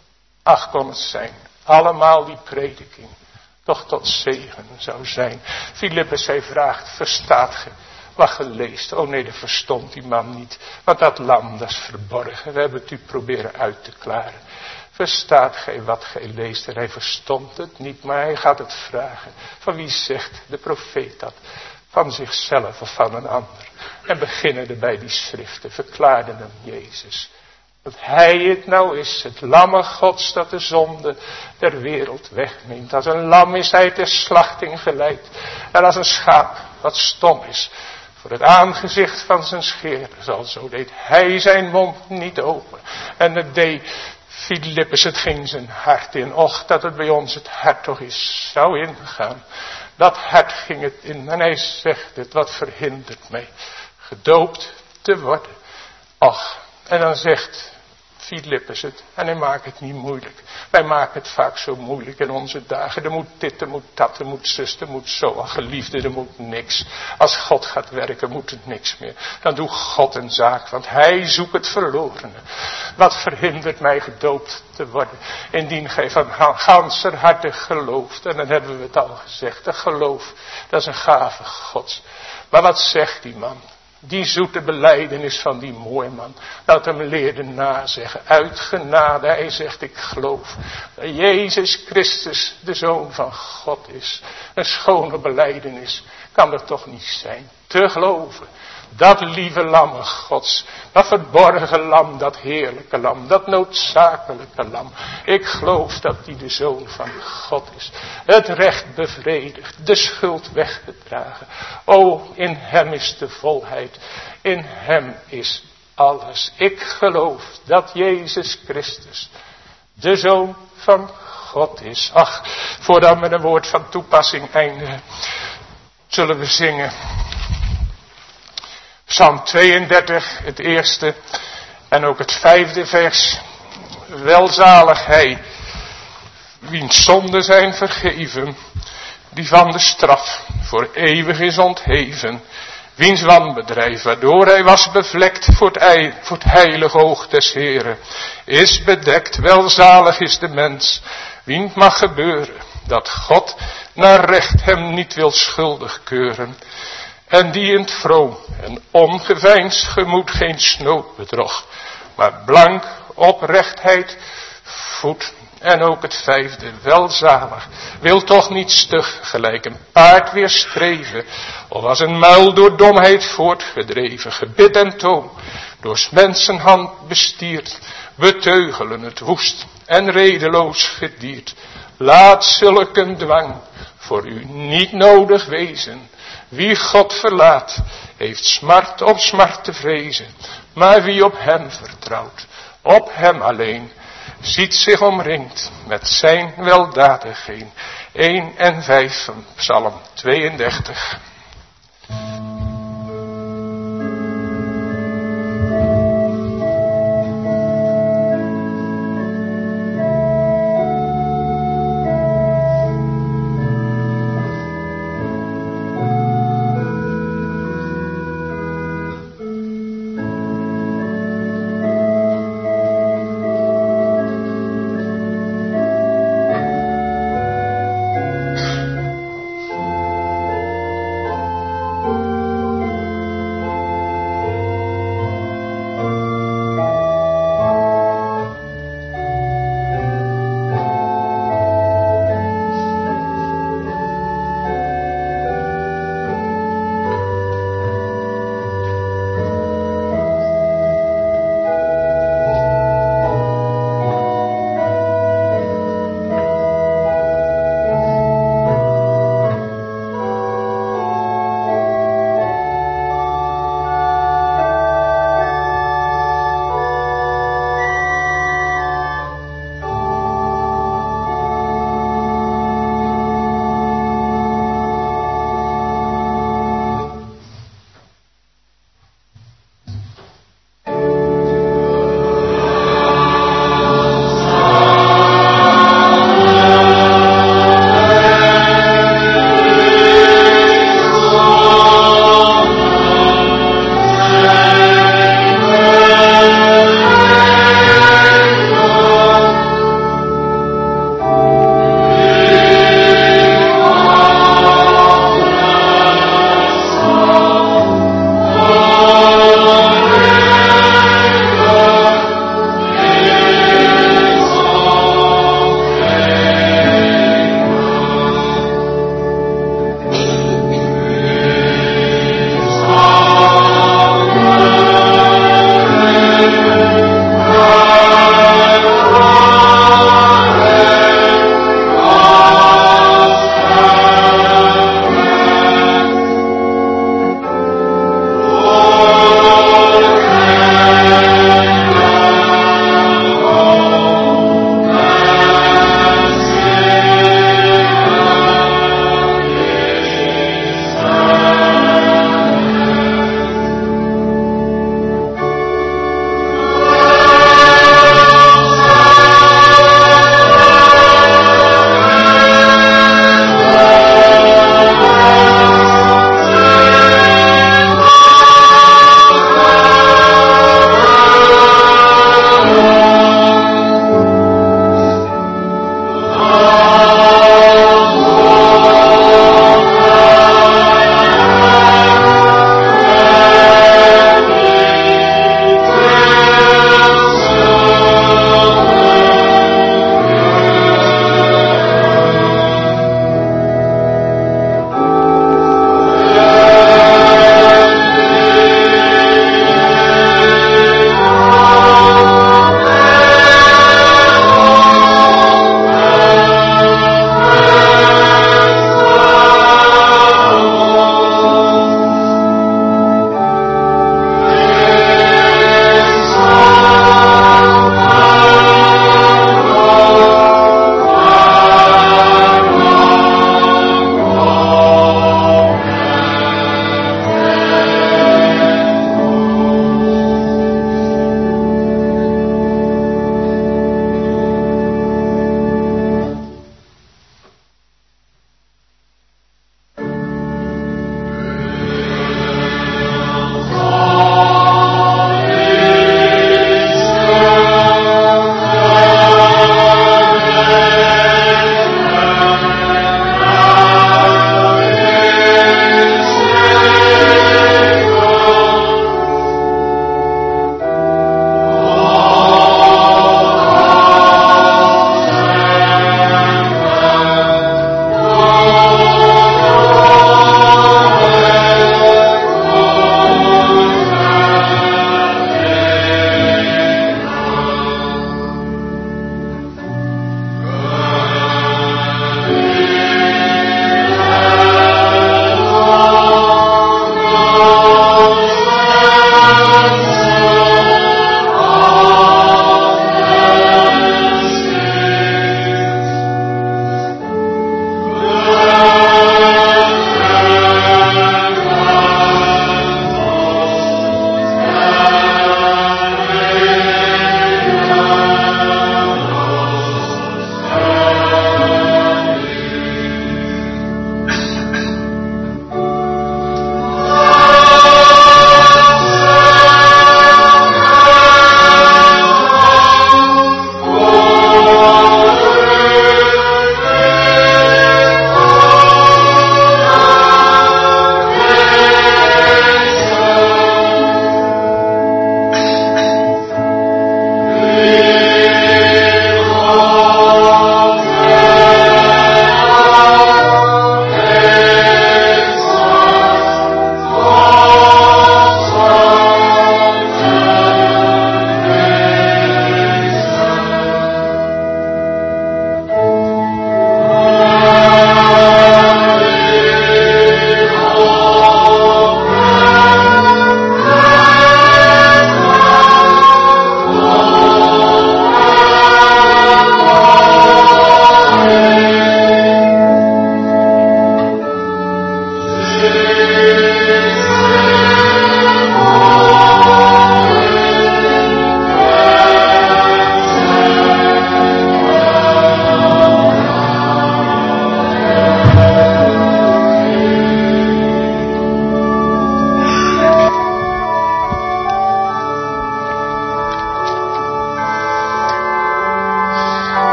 Ach, kon het zijn. Allemaal die prediking. Toch tot zegen zou zijn. Filippus, hij vraagt, verstaat ge wat ge leest? Oh nee, dat verstond die man niet. Want dat lam, dat is verborgen. We hebben het u proberen uit te klaren. Verstaat gij wat gij leest? En hij verstond het niet, maar hij gaat het vragen. Van wie zegt de profeet dat? Van zichzelf of van een ander. En beginnen er bij die schriften, verklaarden hem Jezus. Dat hij het nou is, het lamme Gods dat de zonde der wereld wegneemt. Als een lam is hij ter slachting geleid. En als een schaap wat stom is voor het aangezicht van zijn scheerder. Zo deed hij zijn mond niet open. En het deed Filippus, het ging zijn hart in. Och, dat het bij ons het hart toch eens zou ingaan. Dat hart ging het in. En hij zegt het, wat verhindert mij gedoopt te worden. Och, en dan zegt Filippus het. En hij maakt het niet moeilijk. Wij maken het vaak zo moeilijk in onze dagen. Er moet dit, er moet dat, er moet zus, er moet zo. Ach, geliefde, er moet niks. Als God gaat werken, moet het niks meer. Dan doet God een zaak, want hij zoekt het verlorene. Wat verhindert mij gedoopt te worden? Indien gij van ganser harte gelooft. En dan hebben we het al gezegd. Dat geloof, dat is een gave Gods. Maar wat zegt die man? Die zoete belijdenis van die mooiman. Dat hem leerde nazeggen. Uit genade. Hij zegt, ik geloof dat Jezus Christus de Zoon van God is. Een schone belijdenis kan er toch niet zijn. Te geloven. Dat lieve lam Gods. Dat verborgen lam. Dat heerlijke lam. Dat noodzakelijke lam. Ik geloof dat die de Zoon van God is. Het recht bevredigd. De schuld weggedragen. O, in hem is de volheid. In hem is alles. Ik geloof dat Jezus Christus de Zoon van God is. Ach, voordat we een woord van toepassing eindigen, zullen we zingen Psalm 32, het eerste en ook het 5e vers. Welzalig hij, wiens zonden zijn vergeven, die van de straf voor eeuwig is ontheven. Wiens wanbedrijf, waardoor hij was bevlekt voor het heilig oog des Heren, is bedekt. Welzalig is de mens, wien het mag gebeuren, dat God naar recht hem niet wil schuldig keuren. En die in het vroom en ongeveinsd gemoed geen snood bedrog, maar blank oprechtheid voedt En ook het 5e, welzalig, wil toch niet stug, gelijk een paard weer streven, of als een muil door domheid voortgedreven, gebit en toom, door 's mensen hand bestierd, beteugelen het woest en redeloos gedierd. Laat zulke dwang voor u niet nodig wezen. Wie God verlaat, heeft smart op smart te vrezen, maar wie op hem vertrouwt, op hem alleen, ziet zich omringd met zijn weldadigheid. 1 en 5 van Psalm 32.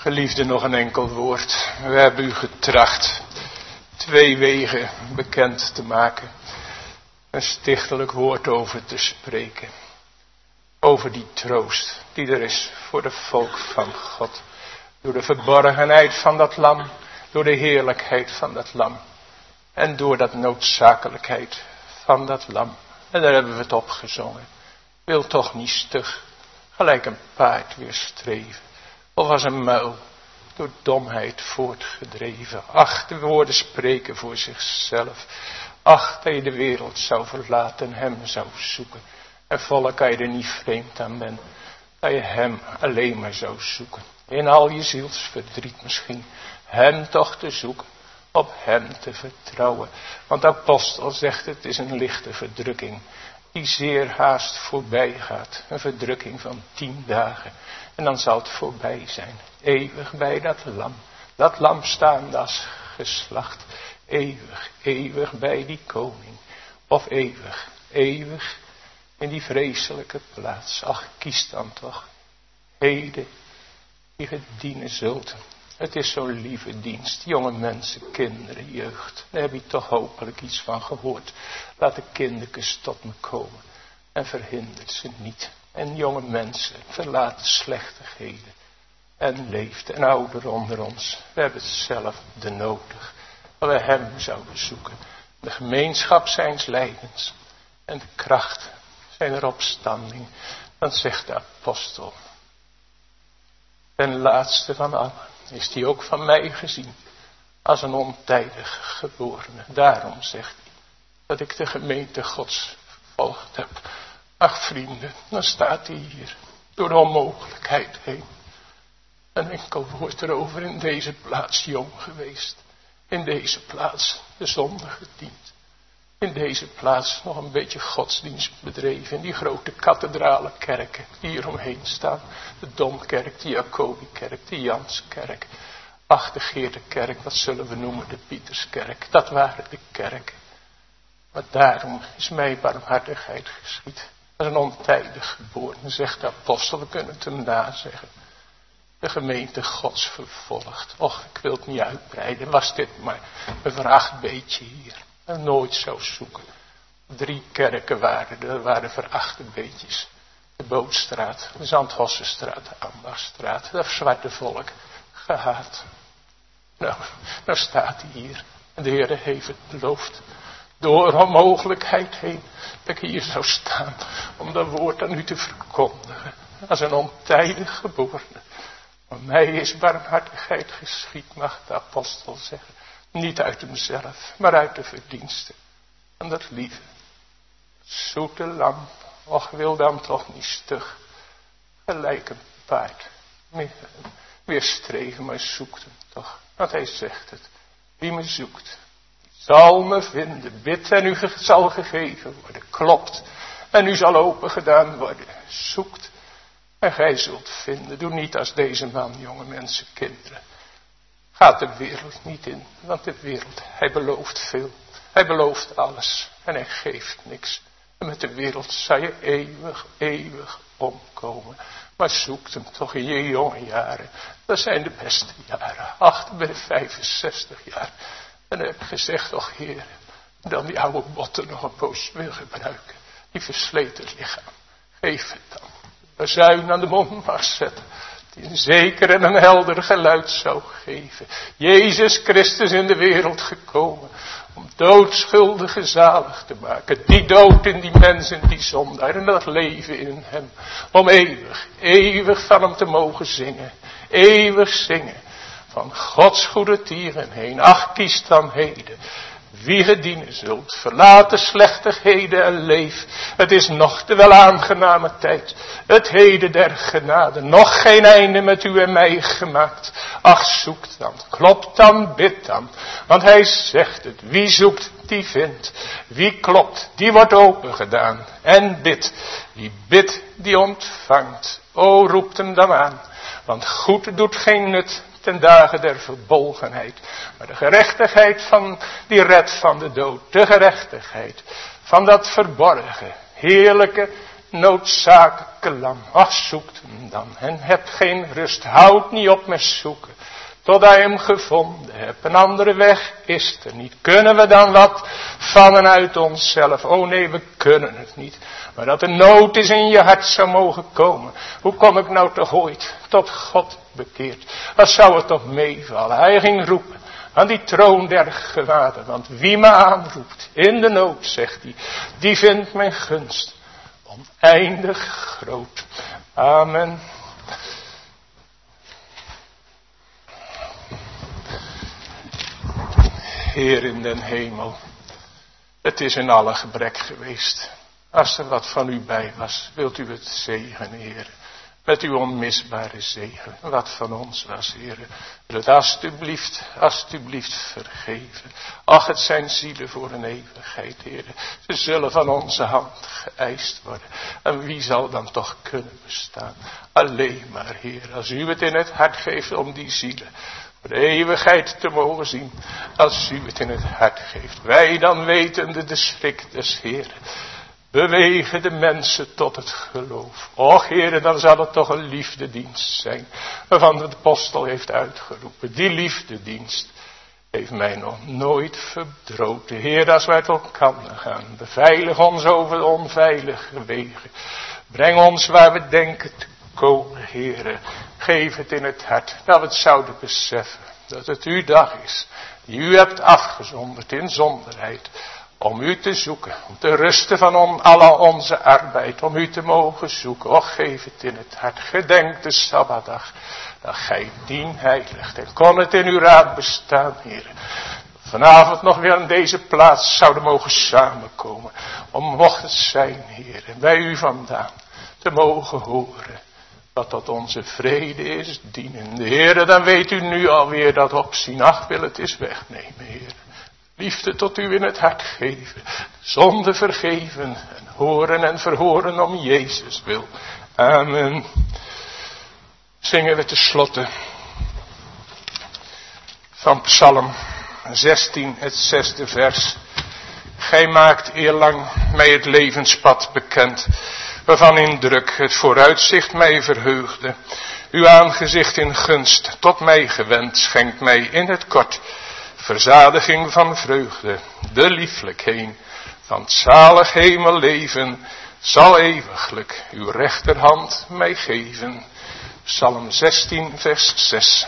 Geliefde, nog een enkel woord. We hebben u getracht 2 wegen bekend te maken. Een stichtelijk woord over te spreken. Over die troost die er is voor de volk van God. Door de verborgenheid van dat lam. Door de heerlijkheid van dat lam. En door dat noodzakelijkheid van dat lam. En daar hebben we het op gezongen. Wil toch niet stug, gelijk een paard weer streven. Of als een muil, door domheid voortgedreven. Ach, de woorden spreken voor zichzelf. Ach, dat je de wereld zou verlaten en hem zou zoeken. En volk, dat je er niet vreemd aan bent. Dat je hem alleen maar zou zoeken. In al je zielsverdriet misschien. Hem toch te zoeken. Op hem te vertrouwen. Want de apostel zegt, het is een lichte verdrukking. Die zeer haast voorbij gaat. Een verdrukking van 10 dagen. En dan zal het voorbij zijn. Eeuwig bij dat lam. Dat lam staande als geslacht. Eeuwig, eeuwig bij die koning. Of eeuwig, eeuwig in die vreselijke plaats. Ach, kies dan toch. Heden, die ge dienen zult. Het is zo'n lieve dienst. Jonge mensen, kinderen, jeugd. Daar heb je toch hopelijk iets van gehoord. Laat de kindertjes tot me komen. En verhindert ze niet. En jonge mensen, verlaat de slechtigheden. En leeft en ouder onder ons. We hebben hetzelfde nodig. Dat we hem zouden zoeken. De gemeenschap zijns lijdens. En de kracht zijn opstanding. Dan zegt de apostel. Ten laatste van allen is die ook van mij gezien. Als een ontijdig geborene. Daarom zegt hij dat ik de gemeente Gods vervolgd heb. Ach vrienden, dan staat hij hier. Door de onmogelijkheid heen. Een enkel woord erover, in deze plaats jong geweest. In deze plaats de zonde gediend. In deze plaats nog een beetje godsdienst bedreven. In die grote kathedrale kerken die hier omheen staan. De Domkerk, de Jacobikerk, de Janskerk. Ach, de Geertekerk, wat zullen we noemen, de Pieterskerk. Dat waren de kerken. Maar daarom is mij barmhartigheid geschied. Als een ontijdig geboren, zegt de apostel, we kunnen het hem nazeggen. De gemeente Gods vervolgd. Och, ik wil het niet uitbreiden. Was dit maar een veracht beetje hier. En nooit zou zoeken. 3 kerken waren er waren verachte beetjes. De Bootstraat, de Zandhossenstraat, de Ambachtstraat, dat zwarte volk. Gehaat. Nou staat hij hier. En de Heer heeft het beloofd. Door onmogelijkheid heen. Dat ik hier zou staan. Om dat woord aan u te verkondigen. Als een ontijdig geborene. Maar mij is barmhartigheid geschied, mag de apostel zeggen. Niet uit hemzelf, maar uit de verdiensten. En dat lieve, zoete lam, och wil dan toch niet stug. Gelijk een paard, weer streven, maar zoekt hem toch. Want hij zegt het, wie me zoekt, zal me vinden. Bid en u zal gegeven worden, klopt. En u zal open gedaan worden, zoekt. En gij zult vinden, doe niet als deze man, jonge mensen, kinderen. Gaat de wereld niet in, want de wereld, hij belooft veel. Hij belooft alles en hij geeft niks. En met de wereld zal je eeuwig, eeuwig omkomen. Maar zoekt hem toch in je jonge jaren. Dat zijn de beste jaren. Ach, ik ben 65 jaar. En dan heb ik gezegd, och Heer, dan die oude botten nog een poosje wil gebruiken. Die versleten lichaam. Geef het dan. Bazuin aan de mond mag zetten. Die een zeker en een helder geluid zou geven. Jezus Christus in de wereld gekomen. Om doodschuldigen zalig te maken. Die dood in die mensen, die zondaar. En dat leven in hem. Om eeuwig, eeuwig van hem te mogen zingen. Eeuwig zingen. Van Gods goede tieren heen. Ach, kies dan heden. Wie ge dienen zult, verlaat de slechtigheden en leef. Het is nog de wel aangename tijd. Het heden der genade. Nog geen einde met u en mij gemaakt. Ach, zoekt dan, klopt dan, bid dan. Want hij zegt het, wie zoekt, die vindt. Wie klopt, die wordt open gedaan. En bidt, wie bidt, die ontvangt. O, roept hem dan aan. Want goed doet geen nut ten dagen der verbolgenheid. Maar de gerechtigheid van die redt van de dood. De gerechtigheid van dat verborgen, heerlijke, noodzakelijke lam. Ach, zoekt hem dan en heb geen rust. Houd niet op met zoeken, totdat je hem gevonden hebt. Een andere weg is er niet. Kunnen we dan wat van en uit onszelf? Oh nee, we kunnen het niet. Maar dat er nood is in je hart zou mogen komen. Hoe kom ik nou toch ooit tot God bekeerd? Wat zou het toch meevallen? Hij ging roepen aan die troon der genade. Want wie me aanroept in de nood, zegt hij, die vindt mijn gunst oneindig groot. Amen. Heer in den hemel, het is in alle gebrek geweest. Als er wat van u bij was, wilt u het zegenen, Heer. Met uw onmisbare zegen. Wat van ons was, Heer. Wil het alstublieft vergeven. Ach, het zijn zielen voor een eeuwigheid, Heer. Ze zullen van onze hand geëist worden. En wie zal dan toch kunnen bestaan? Alleen maar, Heer, als u het in het hart geeft om die zielen voor de eeuwigheid te mogen zien. Als u het in het hart geeft. Wij dan wetende de schrik des Heeren. Bewegen de mensen tot het geloof. Och, Heere, dan zal het toch een liefdedienst zijn. Waarvan de apostel heeft uitgeroepen. Die liefdedienst heeft mij nog nooit verdroten. Heer, als wij tot elkaar gaan. Beveilig ons over de onveilige wegen. Breng ons waar we denken te komen, Heere. Geef het in het hart. Dat we het zouden beseffen. Dat het uw dag is. Die u hebt afgezonderd in zonderheid. Om u te zoeken, om te rusten van alle onze arbeid, om u te mogen zoeken. Och, geef het in het hart. Gedenk de Sabbatdag, dat gij dien heiligt. En kon het in uw raad bestaan, Heer. Vanavond nog weer aan deze plaats zouden mogen samenkomen. Om mocht het zijn, Heer, en bij u vandaan te mogen horen. Wat tot onze vrede is dienende. Heer, dan weet u nu alweer dat opzien. Ach, wil het eens wegnemen, Heer. Liefde tot u in het hart geven. Zonde vergeven. En horen en verhoren om Jezus wil. Amen. Zingen we tenslotte van Psalm 16, het 6e vers. Gij maakt eerlang mij het levenspad bekend. Waarvan in druk het vooruitzicht mij verheugde. Uw aangezicht in gunst tot mij gewend. Schenkt mij in het kort verzadiging van vreugde, de lieflijkheid van het zalig hemelleven zal eeuwiglijk uw rechterhand mij geven. Psalm 16 vers 6.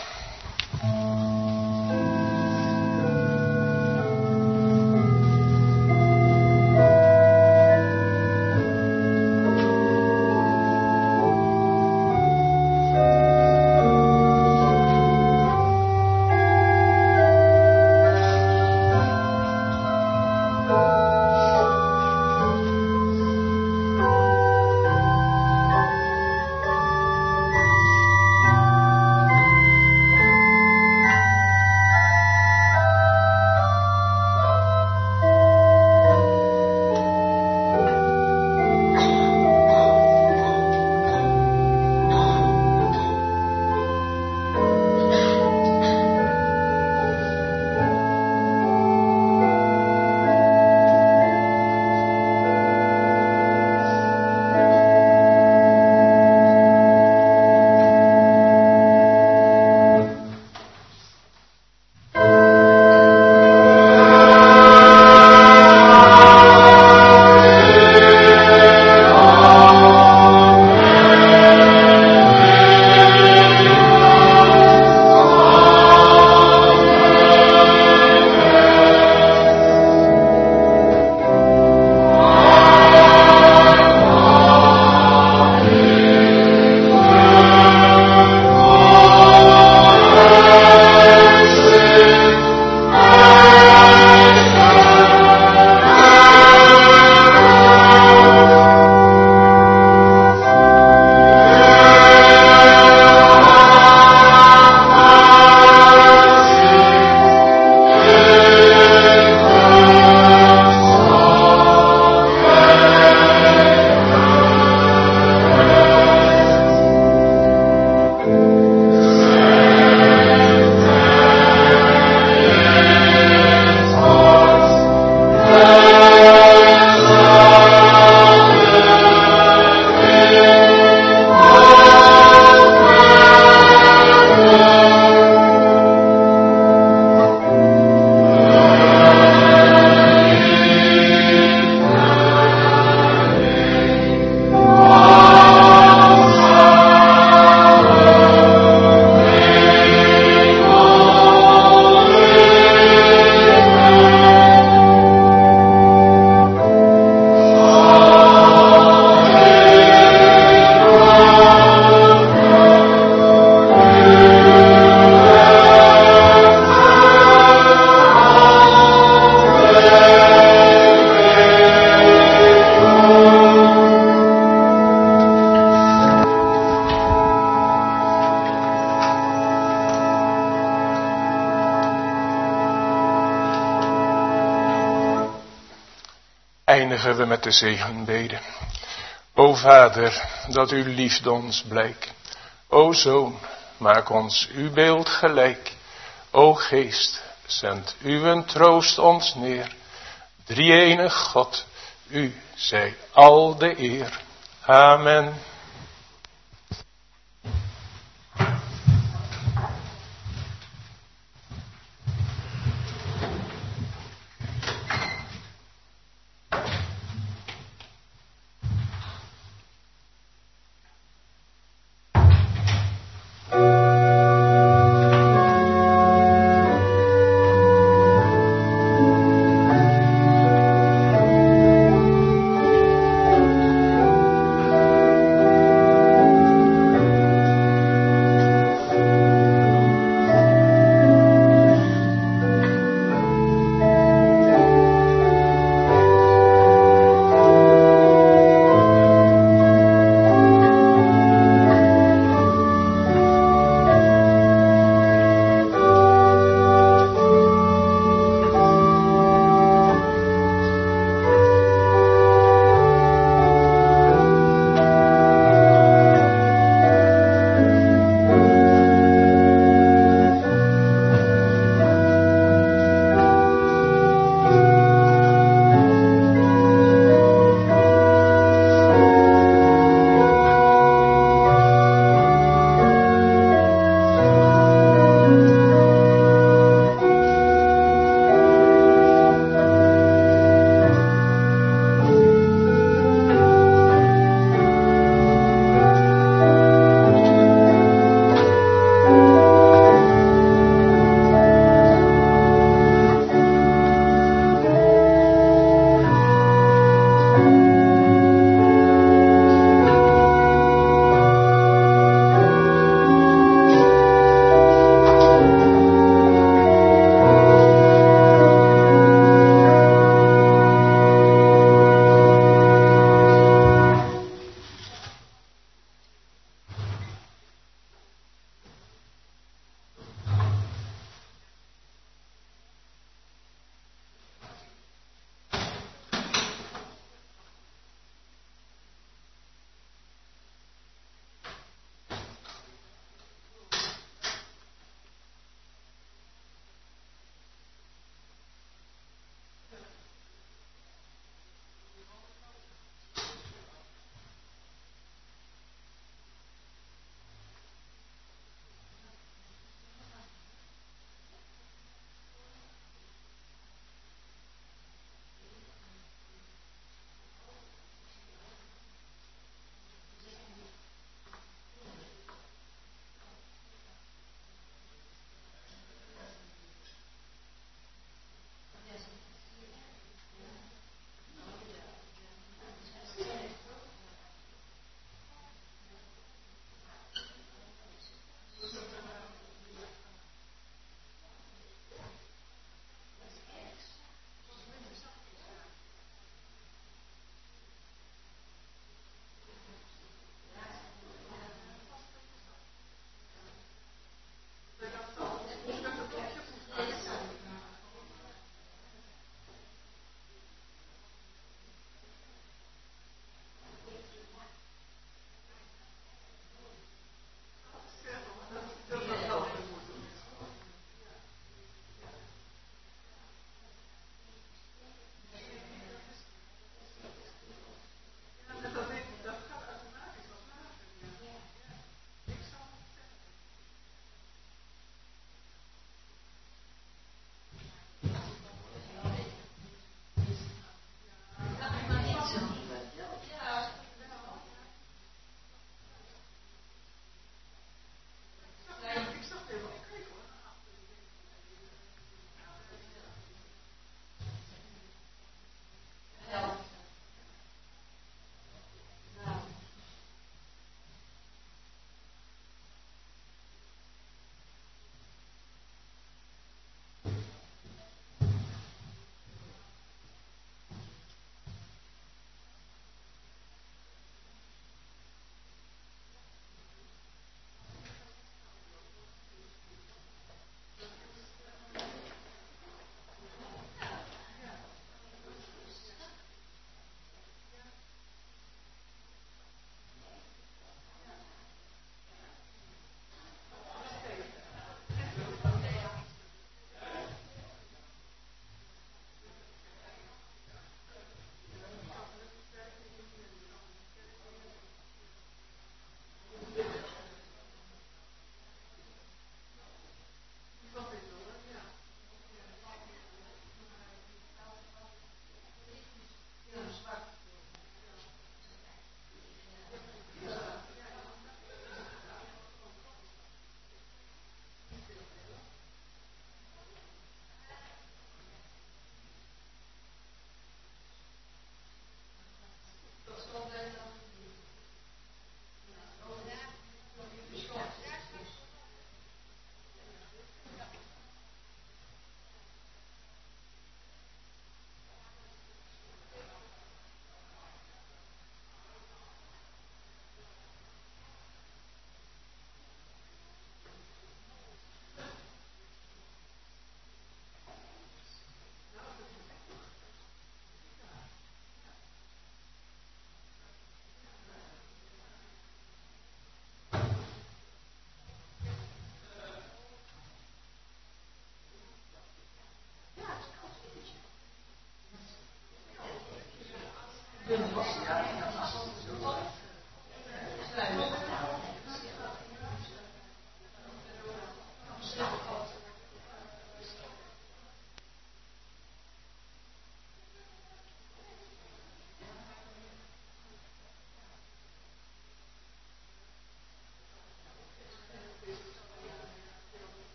eindigen we met de zegenbede. O Vader, dat uw liefde ons blijkt. O Zoon, maak ons uw beeld gelijk. O Geest, zend uw troost ons neer. Drie-enig God, u zij al de eer. Amen.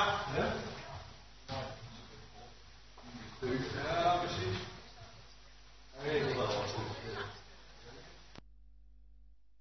Hè?